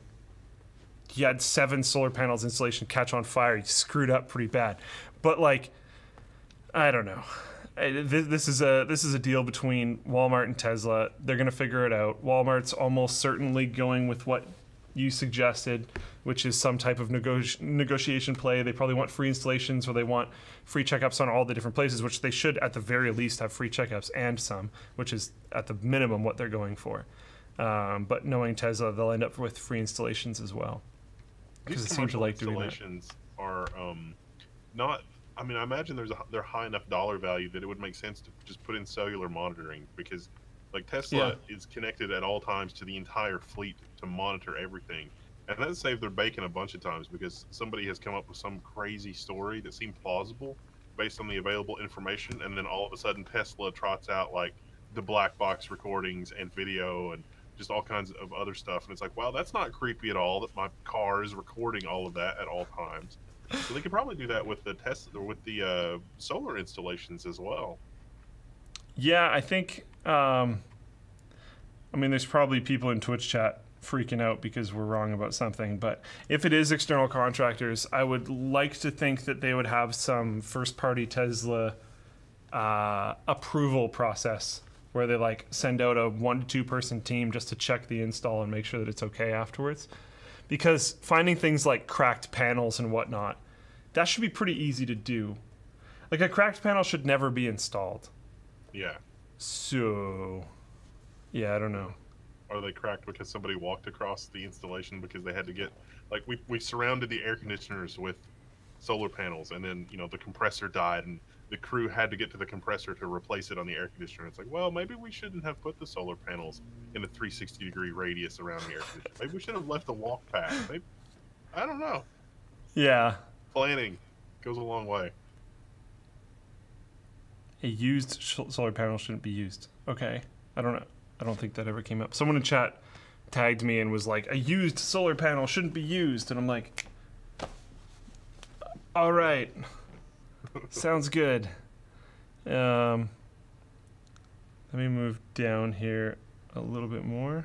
You had 7 solar panels installation catch on fire. You screwed up pretty bad. But like, I don't know. This is a deal between Walmart and Tesla. They're gonna figure it out. Walmart's almost certainly going with what you suggested, which is some type of negotiation play. They probably want free installations, or they want free checkups on all the different places, which they should at the very least have free checkups and some, which is at the minimum what they're going for. But knowing Tesla, they'll end up with free installations as well, because they seem to like doing that. Installations are not. I mean, I imagine they're high enough dollar value that it would make sense to just put in cellular monitoring, because like Tesla is connected at all times to the entire fleet to monitor everything. And that saved their bacon a bunch of times because somebody has come up with some crazy story that seemed plausible based on the available information, and then all of a sudden Tesla trots out like the black box recordings and video and just all kinds of other stuff, and it's like, wow, that's not creepy at all that my car is recording all of that at all times. So they could probably do that with the Tesla or with the solar installations as well. Yeah, I think. I mean, there's probably people in Twitch chat freaking out because we're wrong about something, but if it is external contractors, I would like to think that they would have some first-party Tesla approval process where they like send out a 1 to 2 person team just to check the install and make sure that it's okay afterwards. Because finding things like cracked panels and whatnot, that should be pretty easy to do. Like, a cracked panel should never be installed. Yeah. So, yeah, I don't know. Are they cracked because somebody walked across the installation because they had to get, like, we surrounded the air conditioners with solar panels, and then, you know, the compressor died and the crew had to get to the compressor to replace it on the air conditioner. It's like, well, maybe we shouldn't have put the solar panels in a 360-degree radius around the air conditioner. Maybe we should have left the walk path. Maybe, I don't know. Yeah. Planning goes a long way. A used solar panel shouldn't be used. Okay. I don't know. I don't think that ever came up. Someone in chat tagged me and was like, a used solar panel shouldn't be used. And I'm like, all right. Sounds good. Let me move down here a little bit more.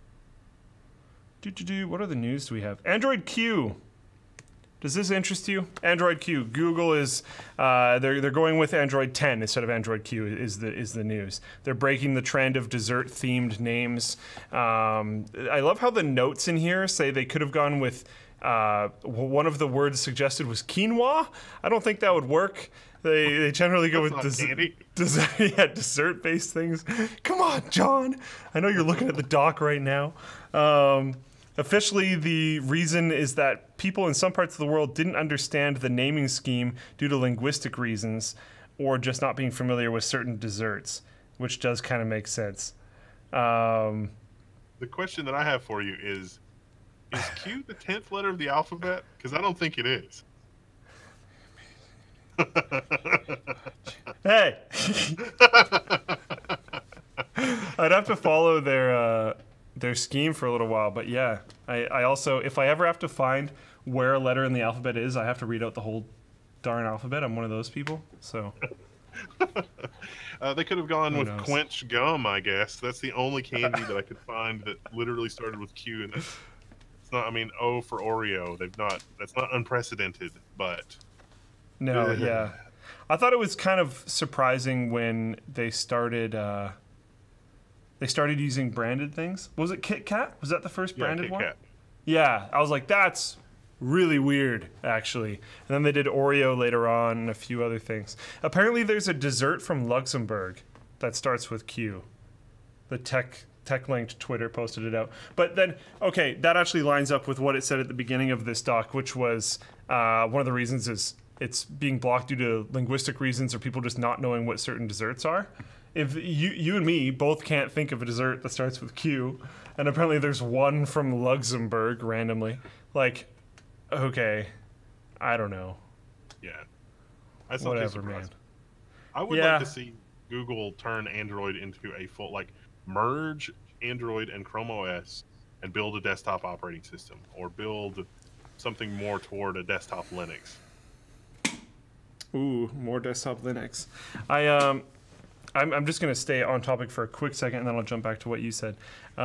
What other news do we have? Android Q. Does this interest you? Android Q. Google is they're going with Android 10 instead of Android Q is the news. They're breaking the trend of dessert themed names. I love how the notes in here say they could have gone with one of the words suggested was quinoa. I don't think that would work. They generally go with dessert-based things. Come on, John. I know you're looking at the doc right now. Officially, the reason is that people in some parts of the world didn't understand the naming scheme due to linguistic reasons or just not being familiar with certain desserts, which does kind of make sense. The question that I have for you is Q the 10th letter of the alphabet? Because I don't think it is. Hey! I'd have to follow their scheme for a little while, but yeah. I also, if I ever have to find where a letter in the alphabet is, I have to read out the whole darn alphabet. I'm one of those people, so... They could have gone with Quench Gum, I guess. That's the only candy that I could find that literally started with Q, and it's not, I mean, O for Oreo. That's not unprecedented, but... No, yeah. I thought it was kind of surprising when they started they started using branded things. Was it Kit Kat? Was that the first branded Kit one? Kat. Yeah, I was like, that's really weird, actually. And then they did Oreo later on and a few other things. Apparently, there's a dessert from Luxembourg that starts with Q. The tech-linked Twitter posted it out. But then, okay, that actually lines up with what it said at the beginning of this doc, which was one of the reasons is it's being blocked due to linguistic reasons or people just not knowing what certain desserts are. If you and me both can't think of a dessert that starts with Q, and apparently there's one from Luxembourg randomly, like, okay, I don't know. Yeah. That's Whatever, man. I would like to see Google turn Android into a full, like, merge Android and Chrome OS and build a desktop operating system, or build something more toward a desktop Linux. Ooh, more desktop Linux. I'm just going to stay on topic for a quick second, and then I'll jump back to what you said.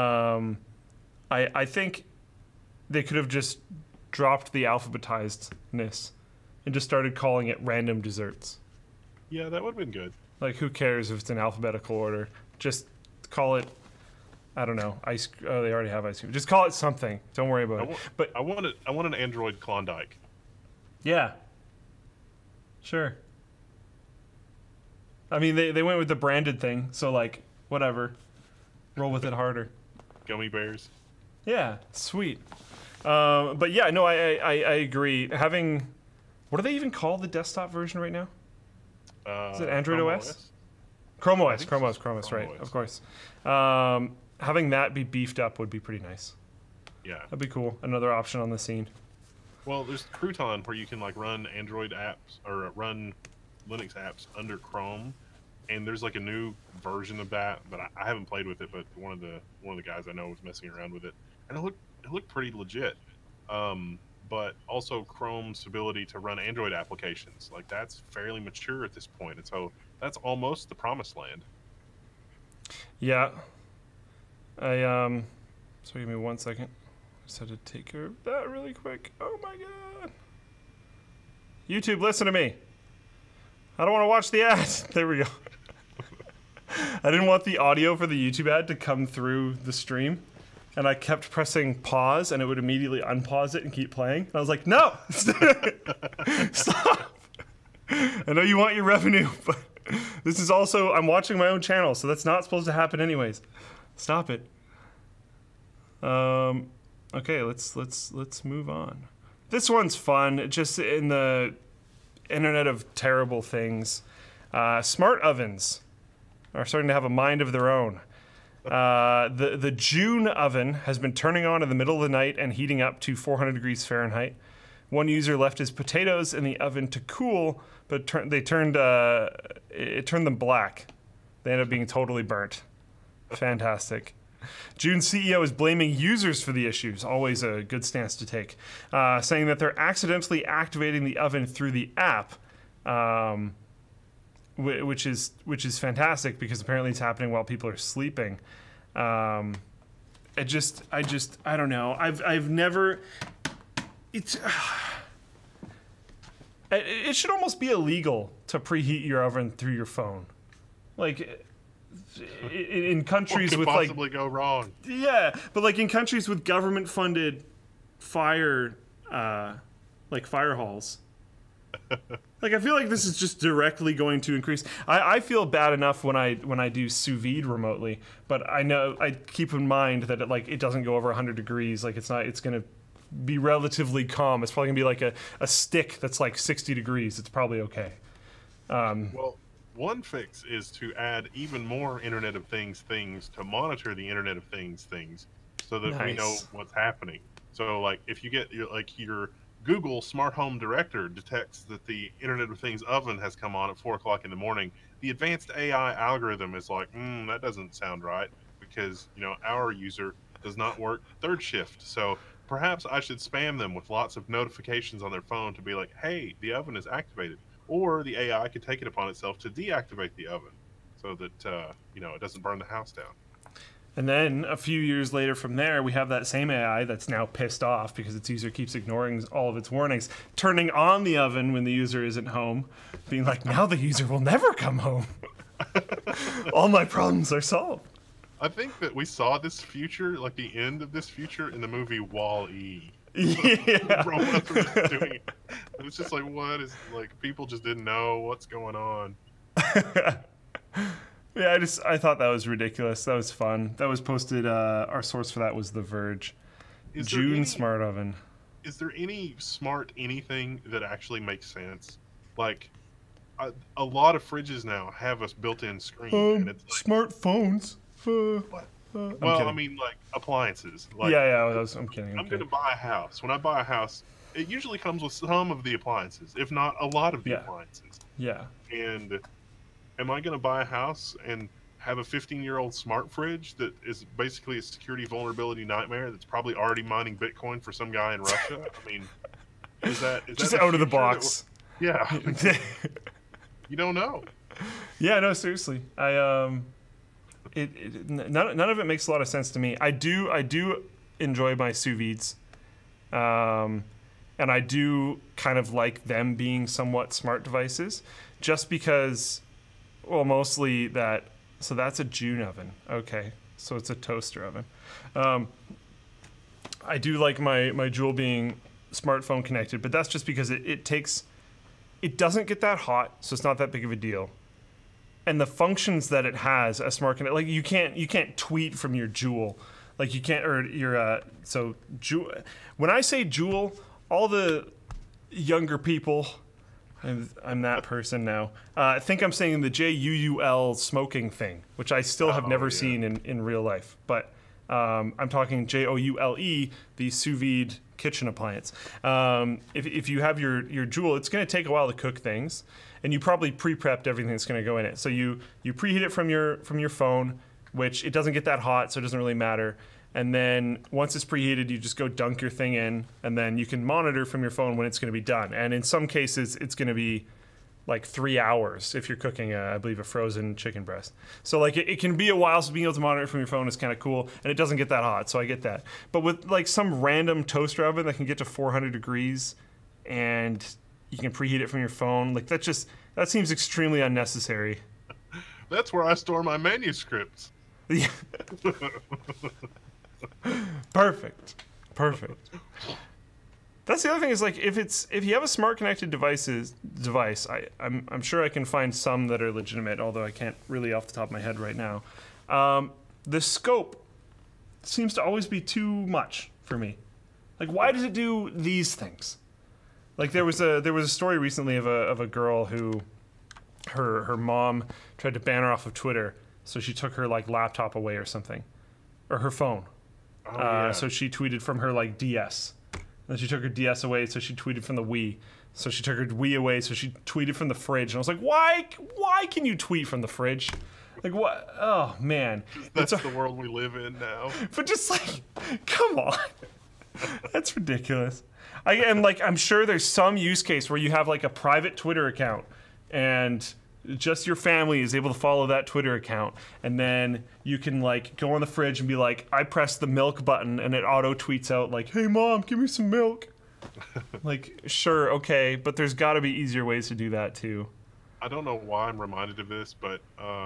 I think they could have just dropped the alphabetizedness and just started calling it random desserts. Yeah, that would have been good. Like, who cares if it's in alphabetical order? Just call it, I don't know, ice. Oh, they already have ice cream. Just call it something. Don't worry about it. But I want an Android Klondike. Yeah. Sure. I mean, they went with the branded thing, so, like, whatever. Roll with it harder. Gummy bears. Yeah, sweet. But yeah, no, I agree. Having, what do they even call the desktop version right now? Is it Android OS? Chrome OS, right, of course. Having that be beefed up would be pretty nice. Yeah. That'd be cool. Another option on the scene. Well, there's Crouton where you can, like, run Android apps or run Linux apps under Chrome, and there's like a new version of that, but I haven't played with it. But one of the guys I know was messing around with it, and it looked pretty legit. But also Chrome's ability to run Android applications, like, that's fairly mature at this point, and so that's almost the promised land. Yeah. So give me 1 second. Just had to take care of that really quick. Oh my god. YouTube, listen to me. I don't want to watch the ad. There we go. I didn't want the audio for the YouTube ad to come through the stream, and I kept pressing pause, and it would immediately unpause it and keep playing. And I was like, no! Stop! I know you want your revenue, but this is also, I'm watching my own channel, so that's not supposed to happen anyways. Stop it. Okay, let's move on. This one's fun, just in the Internet of terrible things. Smart ovens are starting to have a mind of their own. The June oven has been turning on in the middle of the night and heating up to 400 degrees Fahrenheit. One user left his potatoes in the oven to cool, but it turned them black. They ended up being totally burnt. Fantastic. June's CEO is blaming users for the issues, always a good stance to take, saying that they're accidentally activating the oven through the app, which is fantastic because apparently it's happening while people are sleeping. I don't know. I've never. It should almost be illegal to preheat your oven through your phone, like. In countries with, like, possibly go wrong. Yeah, but, like, in countries with government-funded fire halls, like, I feel like this is just directly going to increase. I feel bad enough when I do sous vide remotely, but I know I keep in mind that it doesn't go over 100 degrees. Like, it's gonna be relatively calm. It's probably gonna be like a stick that's like 60 degrees. It's probably okay. Well, one fix is to add even more Internet of Things to monitor the Internet of Things so that we know what's happening. So, like, if you get your Google Smart Home Director detects that the Internet of Things oven has come on at 4 o'clock in the morning, the advanced AI algorithm is like, that doesn't sound right, because, our user does not work third shift. So perhaps I should spam them with lots of notifications on their phone to be like, hey, the oven is activated. Or the AI could take it upon itself to deactivate the oven so that, it doesn't burn the house down. And then a few years later from there, we have that same AI that's now pissed off because its user keeps ignoring all of its warnings, turning on the oven when the user isn't home, being like, now the user will never come home. All my problems are solved. I think that we saw this future, like the end of this future, in the movie Wall-E. Yeah. Robots were just doing it. And it's just like, what is, like, people just didn't know what's going on. Yeah, I thought that was ridiculous. That was fun. That was posted. Our source for that was The Verge. June smart oven. Is there any smart anything that actually makes sense? Like, a lot of fridges now have a built-in screen, and it's like, smartphones. well, I mean, like appliances. Like, yeah, I'm kidding. I'm gonna buy a house. When I buy a house, it usually comes with some of the appliances, if not a lot of the appliances. Yeah. And am I gonna buy a house and have a 15-year-old smart fridge that is basically a security vulnerability nightmare that's probably already mining Bitcoin for some guy in Russia? I mean, is that just out of the box? Yeah. You don't know. Yeah, no, seriously. None of it makes a lot of sense to me. I do enjoy my sous vides, and I do kind of like them being somewhat smart devices, just because, well, mostly that. So that's a June oven. Okay, so it's a toaster oven. I do like my Joule being smartphone connected, but that's just because it doesn't get that hot, so it's not that big of a deal. And the functions that it has, a smart connect, like you can't tweet from your Joule, like you can't, or your so Joule. When I say Joule, all the younger people, I'm that person now. I think I'm saying the JUUL smoking thing, which I still have never seen in real life. But I'm talking JOULE, the sous vide kitchen appliance. If you have your Joule, it's going to take a while to cook things, and you probably pre-prepped everything that's going to go in it. So you preheat it from your phone, which it doesn't get that hot, so it doesn't really matter. And then once it's preheated, you just go dunk your thing in, and then you can monitor from your phone when it's going to be done. And in some cases, it's going to be like 3 hours if you're cooking, I believe, a frozen chicken breast. So like it can be a while, so being able to monitor it from your phone is kind of cool, and it doesn't get that hot, so I get that. But with like some random toaster oven that can get to 400 degrees, and you can preheat it from your phone, like that seems extremely unnecessary. That's where I store my manuscripts. Yeah. Perfect. That's the other thing is like if you have a smart connected device, I'm sure I can find some that are legitimate, although I can't really off the top of my head right now. The scope seems to always be too much for me. Like, why does it do these things? Like there was a story recently of a girl who her mom tried to ban her off of Twitter, so she took her like laptop away or something, or her phone. So she tweeted from her like DS. Then she took her DS away, so she tweeted from the Wii. So she took her Wii away, so she tweeted from the fridge. And I was like, why can you tweet from the fridge? Like what? Oh man, that's the world we live in now. But just like, come on, that's ridiculous. I'm sure there's some use case where you have like a private Twitter account, and just your family is able to follow that Twitter account, and then you can like go on the fridge and be like, I press the milk button, and it auto tweets out like, hey mom, give me some milk. Like, sure, okay, but there's got to be easier ways to do that too. I don't know why I'm reminded of this, but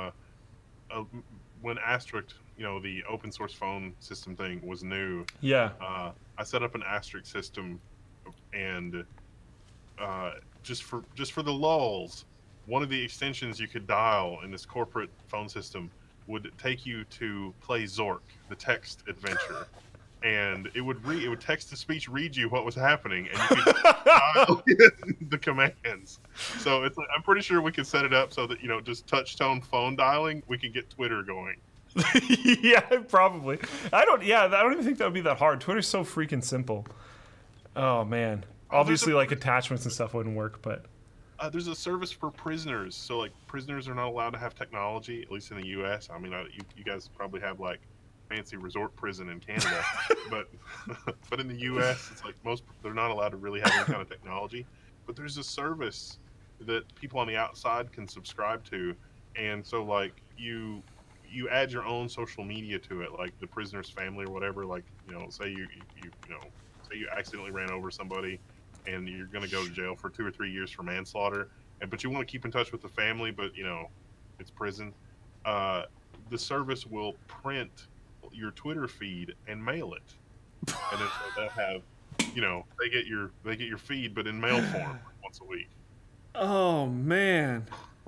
when Asterisk, the open source phone system thing was new, I set up an Asterisk system, and just for the lulz, one of the extensions you could dial in this corporate phone system would take you to play Zork, the text adventure, and it would text to speech read you what was happening, and you could dial the commands. So it's like, I'm pretty sure we could set it up so that just touch tone phone dialing, we could get Twitter going. Yeah, probably. I don't even think that would be that hard. Twitter's so freaking simple. Oh man, obviously like attachments and stuff wouldn't work, but. There's a service for prisoners, so like prisoners are not allowed to have technology, at least in the U.S. I mean, you guys probably have like fancy resort prison in Canada, but in the U.S. it's like they're not allowed to really have any kind of technology. But there's a service that people on the outside can subscribe to, and so like you add your own social media to it, like the prisoner's family or whatever. Like say you accidentally ran over somebody, and you're going to go to jail for 2 or 3 years for manslaughter, but you want to keep in touch with the family, but it's prison. The the service will print your Twitter feed and mail it, and then so they'll have, they get your feed, but in mail form once a week. Oh man,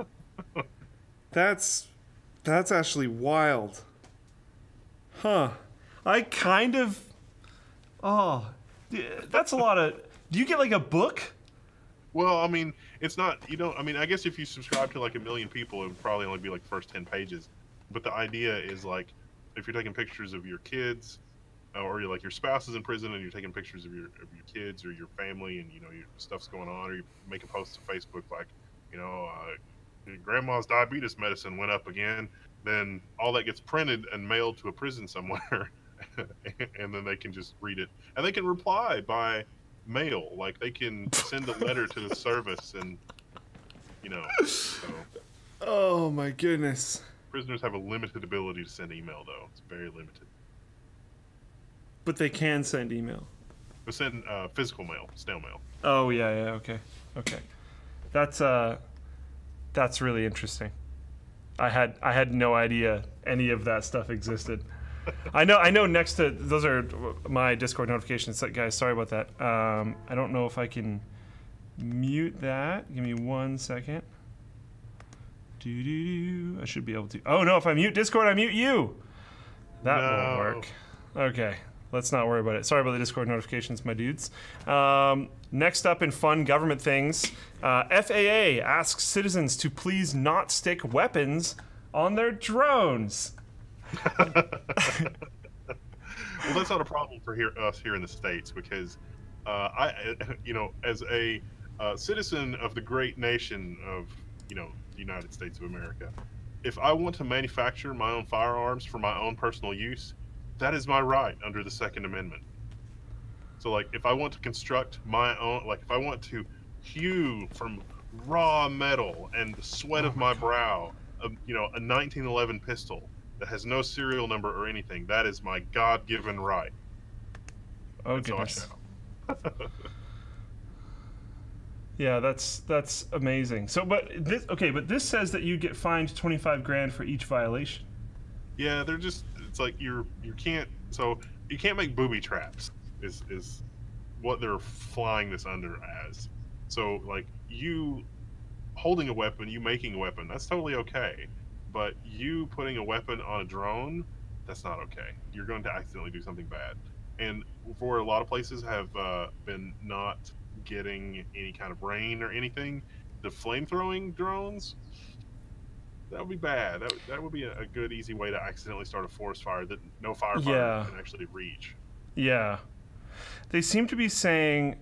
that's actually wild, huh? I kind of, oh, that's a lot of. Do you get like a book? Well, I mean, it's not, I mean, I guess if you subscribe to like 1 million people, it would probably only be like the first 10 pages. But the idea is like, if you're taking pictures of your kids, or you're like your spouse is in prison and you're taking pictures of your kids or your family, and your stuff's going on, or you make a post to Facebook like, grandma's diabetes medicine went up again, then all that gets printed and mailed to a prison somewhere, and then they can just read it, and they can reply by mail, like they can send a letter to the service, and so Oh my goodness. prisoners have a limited ability to send email, though. It's very limited. But they can send email. They send physical mail, snail mail. Oh yeah, okay. That's really interesting. I had no idea any of that stuff existed. I know next to those are my Discord notifications, guys. Sorry about that. I don't know if I can mute that. Give me 1 second. I should be able to. Oh no, if I mute Discord, I mute you. That won't work. Okay, let's not worry about it. Sorry about the Discord notifications, my dudes. Next up in fun government things, FAA asks citizens to please not stick weapons on their drones. Well, that's not a problem for us here in the States, because as a citizen of the great nation of the United States of America, if I want to manufacture my own firearms for my own personal use, that is my right under the Second Amendment. So like, if I want to construct my own, like if I want to hew from raw metal and the sweat of my brow, a 1911 pistol that has no serial number or anything, that is my God-given right. Oh goodness. Yeah, that's amazing. So, but this says that you get fined $25,000 for each violation. Yeah, it's like you can't make booby traps is what they're flying this under as. So like, you holding a weapon, you making a weapon, that's totally okay. But you putting a weapon on a drone, that's not okay. You're going to accidentally do something bad. And for a lot of places have been not getting any kind of rain or anything, the flamethrowing drones, that would be bad. That would be a good, easy way to accidentally start a forest fire that no firefighter can actually reach. Yeah. They seem to be saying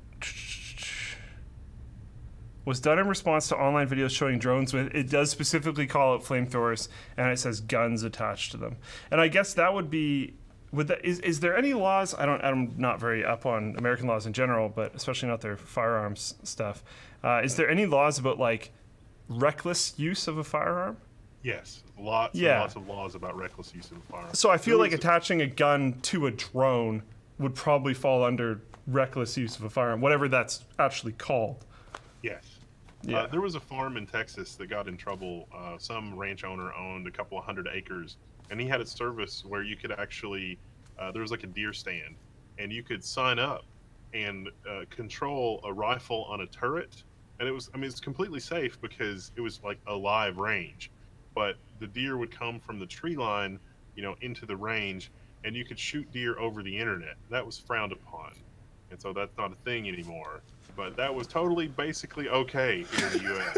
was done in response to online videos showing drones with, it does specifically call out flamethrowers, and it says guns attached to them. And I guess that would be, is there any laws, I'm not very up on American laws in general, but especially not their firearms stuff. Is there any laws about like reckless use of a firearm? Yes, lots and lots of laws about reckless use of a firearm. So I feel like attaching a gun to a drone would probably fall under reckless use of a firearm, whatever that's actually called. Yes. Yeah. There was a farm in Texas that got in trouble. Some ranch owner owned a couple of 100 acres, and he had a service where you could actually, there was like a deer stand, and you could sign up and control a rifle on a turret. And it's completely safe because it was like a live range. But the deer would come from the tree line, into the range, and you could shoot deer over the internet. That was frowned upon. And so that's not a thing anymore. But that was basically okay here in the U.S.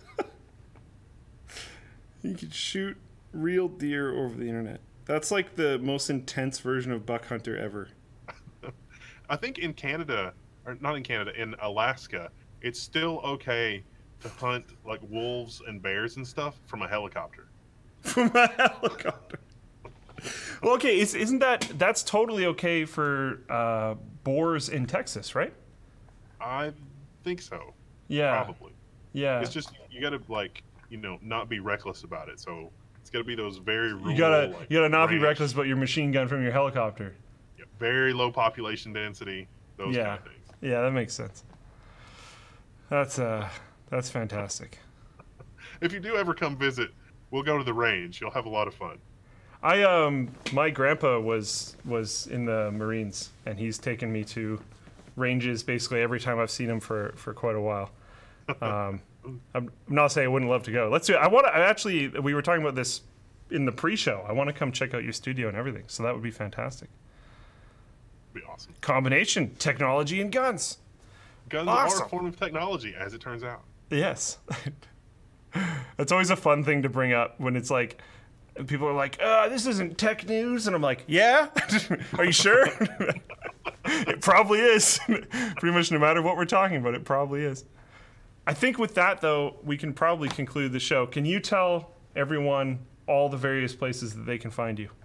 You could shoot real deer over the internet. That's like the most intense version of Buck Hunter ever. I think in Canada, or not in Canada, in Alaska, it's still okay to hunt like wolves and bears and stuff from a helicopter. From a helicopter. Well, okay, isn't that's totally okay for boars in Texas, right? I think so. Yeah. Probably. Yeah. It's just, you gotta not be reckless about it. So it's gotta be those very rural. You gotta not be reckless about your machine gun from your helicopter. Yeah, very low population density. Those kind of things. Yeah, that makes sense. That's fantastic. If you do ever come visit We'll go to the range. You'll have a lot of fun. My grandpa was in the Marines, and he's taken me to ranges basically every time I've seen him for quite a while. I'm not saying I wouldn't love to go. Let's do it. We were talking about this in the pre-show. I want to come check out your studio and everything, so that would be fantastic. Be awesome. Combination, technology and guns. Guns Awesome. are a form of technology, as it turns out. Yes. That's always a fun thing to bring up when it's like, people are like, this isn't tech news. And I'm like, yeah? Are you sure? It probably is. Pretty much no matter what we're talking about, it probably is. I think with that, though, we can probably conclude the show. Can you tell everyone all the various places that they can find you?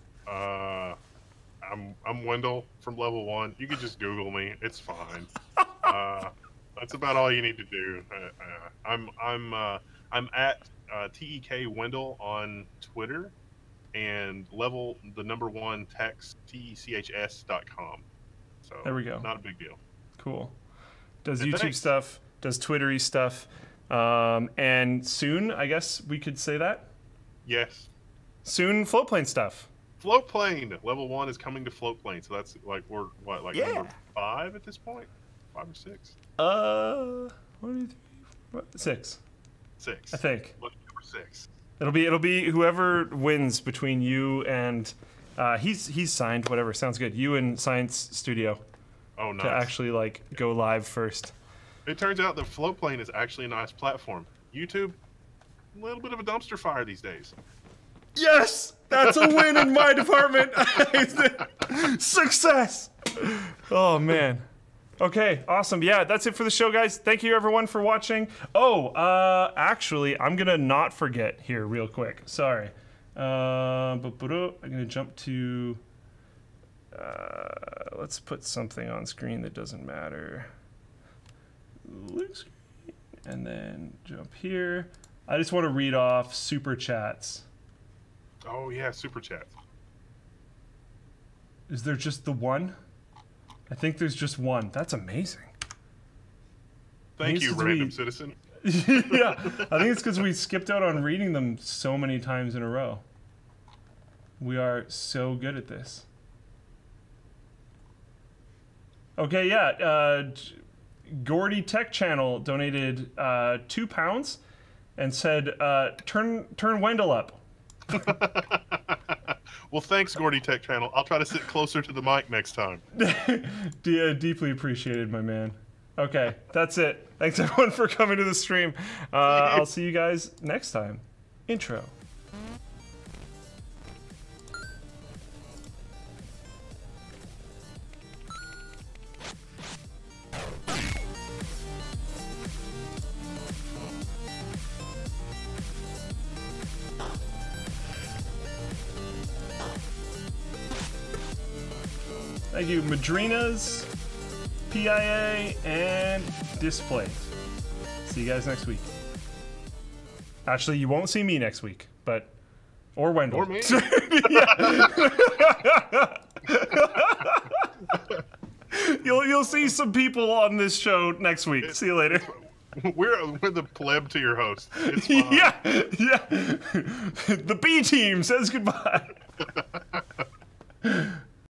I'm Wendell from Level 1. You can just Google me. It's fine. That's about all you need to do. I'm at TEK Wendell on Twitter, and level the number 1 text techs.com. So There we go. Not a big deal. Cool. Does And YouTube thanks. stuff, does Twittery stuff, and soon, I guess we could say that? Yes. Soon, floatplane stuff. Float plane. Level 1 is coming to float plane. So that's like we're Yeah. number 5 at this point? 5 or 6? 1, 2, 3, 4, 6, 6. I think. Look, number 6. It'll be whoever wins between you and he's signed, whatever, sounds good. You and Science Studio Oh, nice. to actually like go live first. It turns out the float plane is actually a nice platform. YouTube, a little bit of a dumpster fire these days. Yes! That's a win in my department. Success. Oh man. Okay, awesome. Yeah, that's it for the show, guys. Thank you everyone for watching. Oh, actually, I'm gonna not forget here real quick. Sorry. I'm gonna jump to. Let's put something on screen that doesn't matter. Look screen, and then jump here. I just want to read off super chats. Oh yeah, super chat. Is there just the one? I think there's just one. That's amazing. Thank Needs you, to random be- citizen. Yeah, I think it's because we skipped out on reading them so many times in a row. We are so good at this. Okay, yeah. Gordy Tech Channel donated £2 and said, "Turn Wendell up." Well, thanks, Gordy Tech Channel. I'll try to sit closer to the mic next time. Deeply appreciated, my man. Okay, that's it. Thanks everyone for coming to the stream. I'll see you guys next time. Intro. Thank you, Madrinas, PIA, and Display. See you guys next week. Actually, you won't see me next week, but or Wendell. Or me. You'll see some people on this show next week. See you later. We're the pleb to your host. It's fine. Yeah. The B team says goodbye.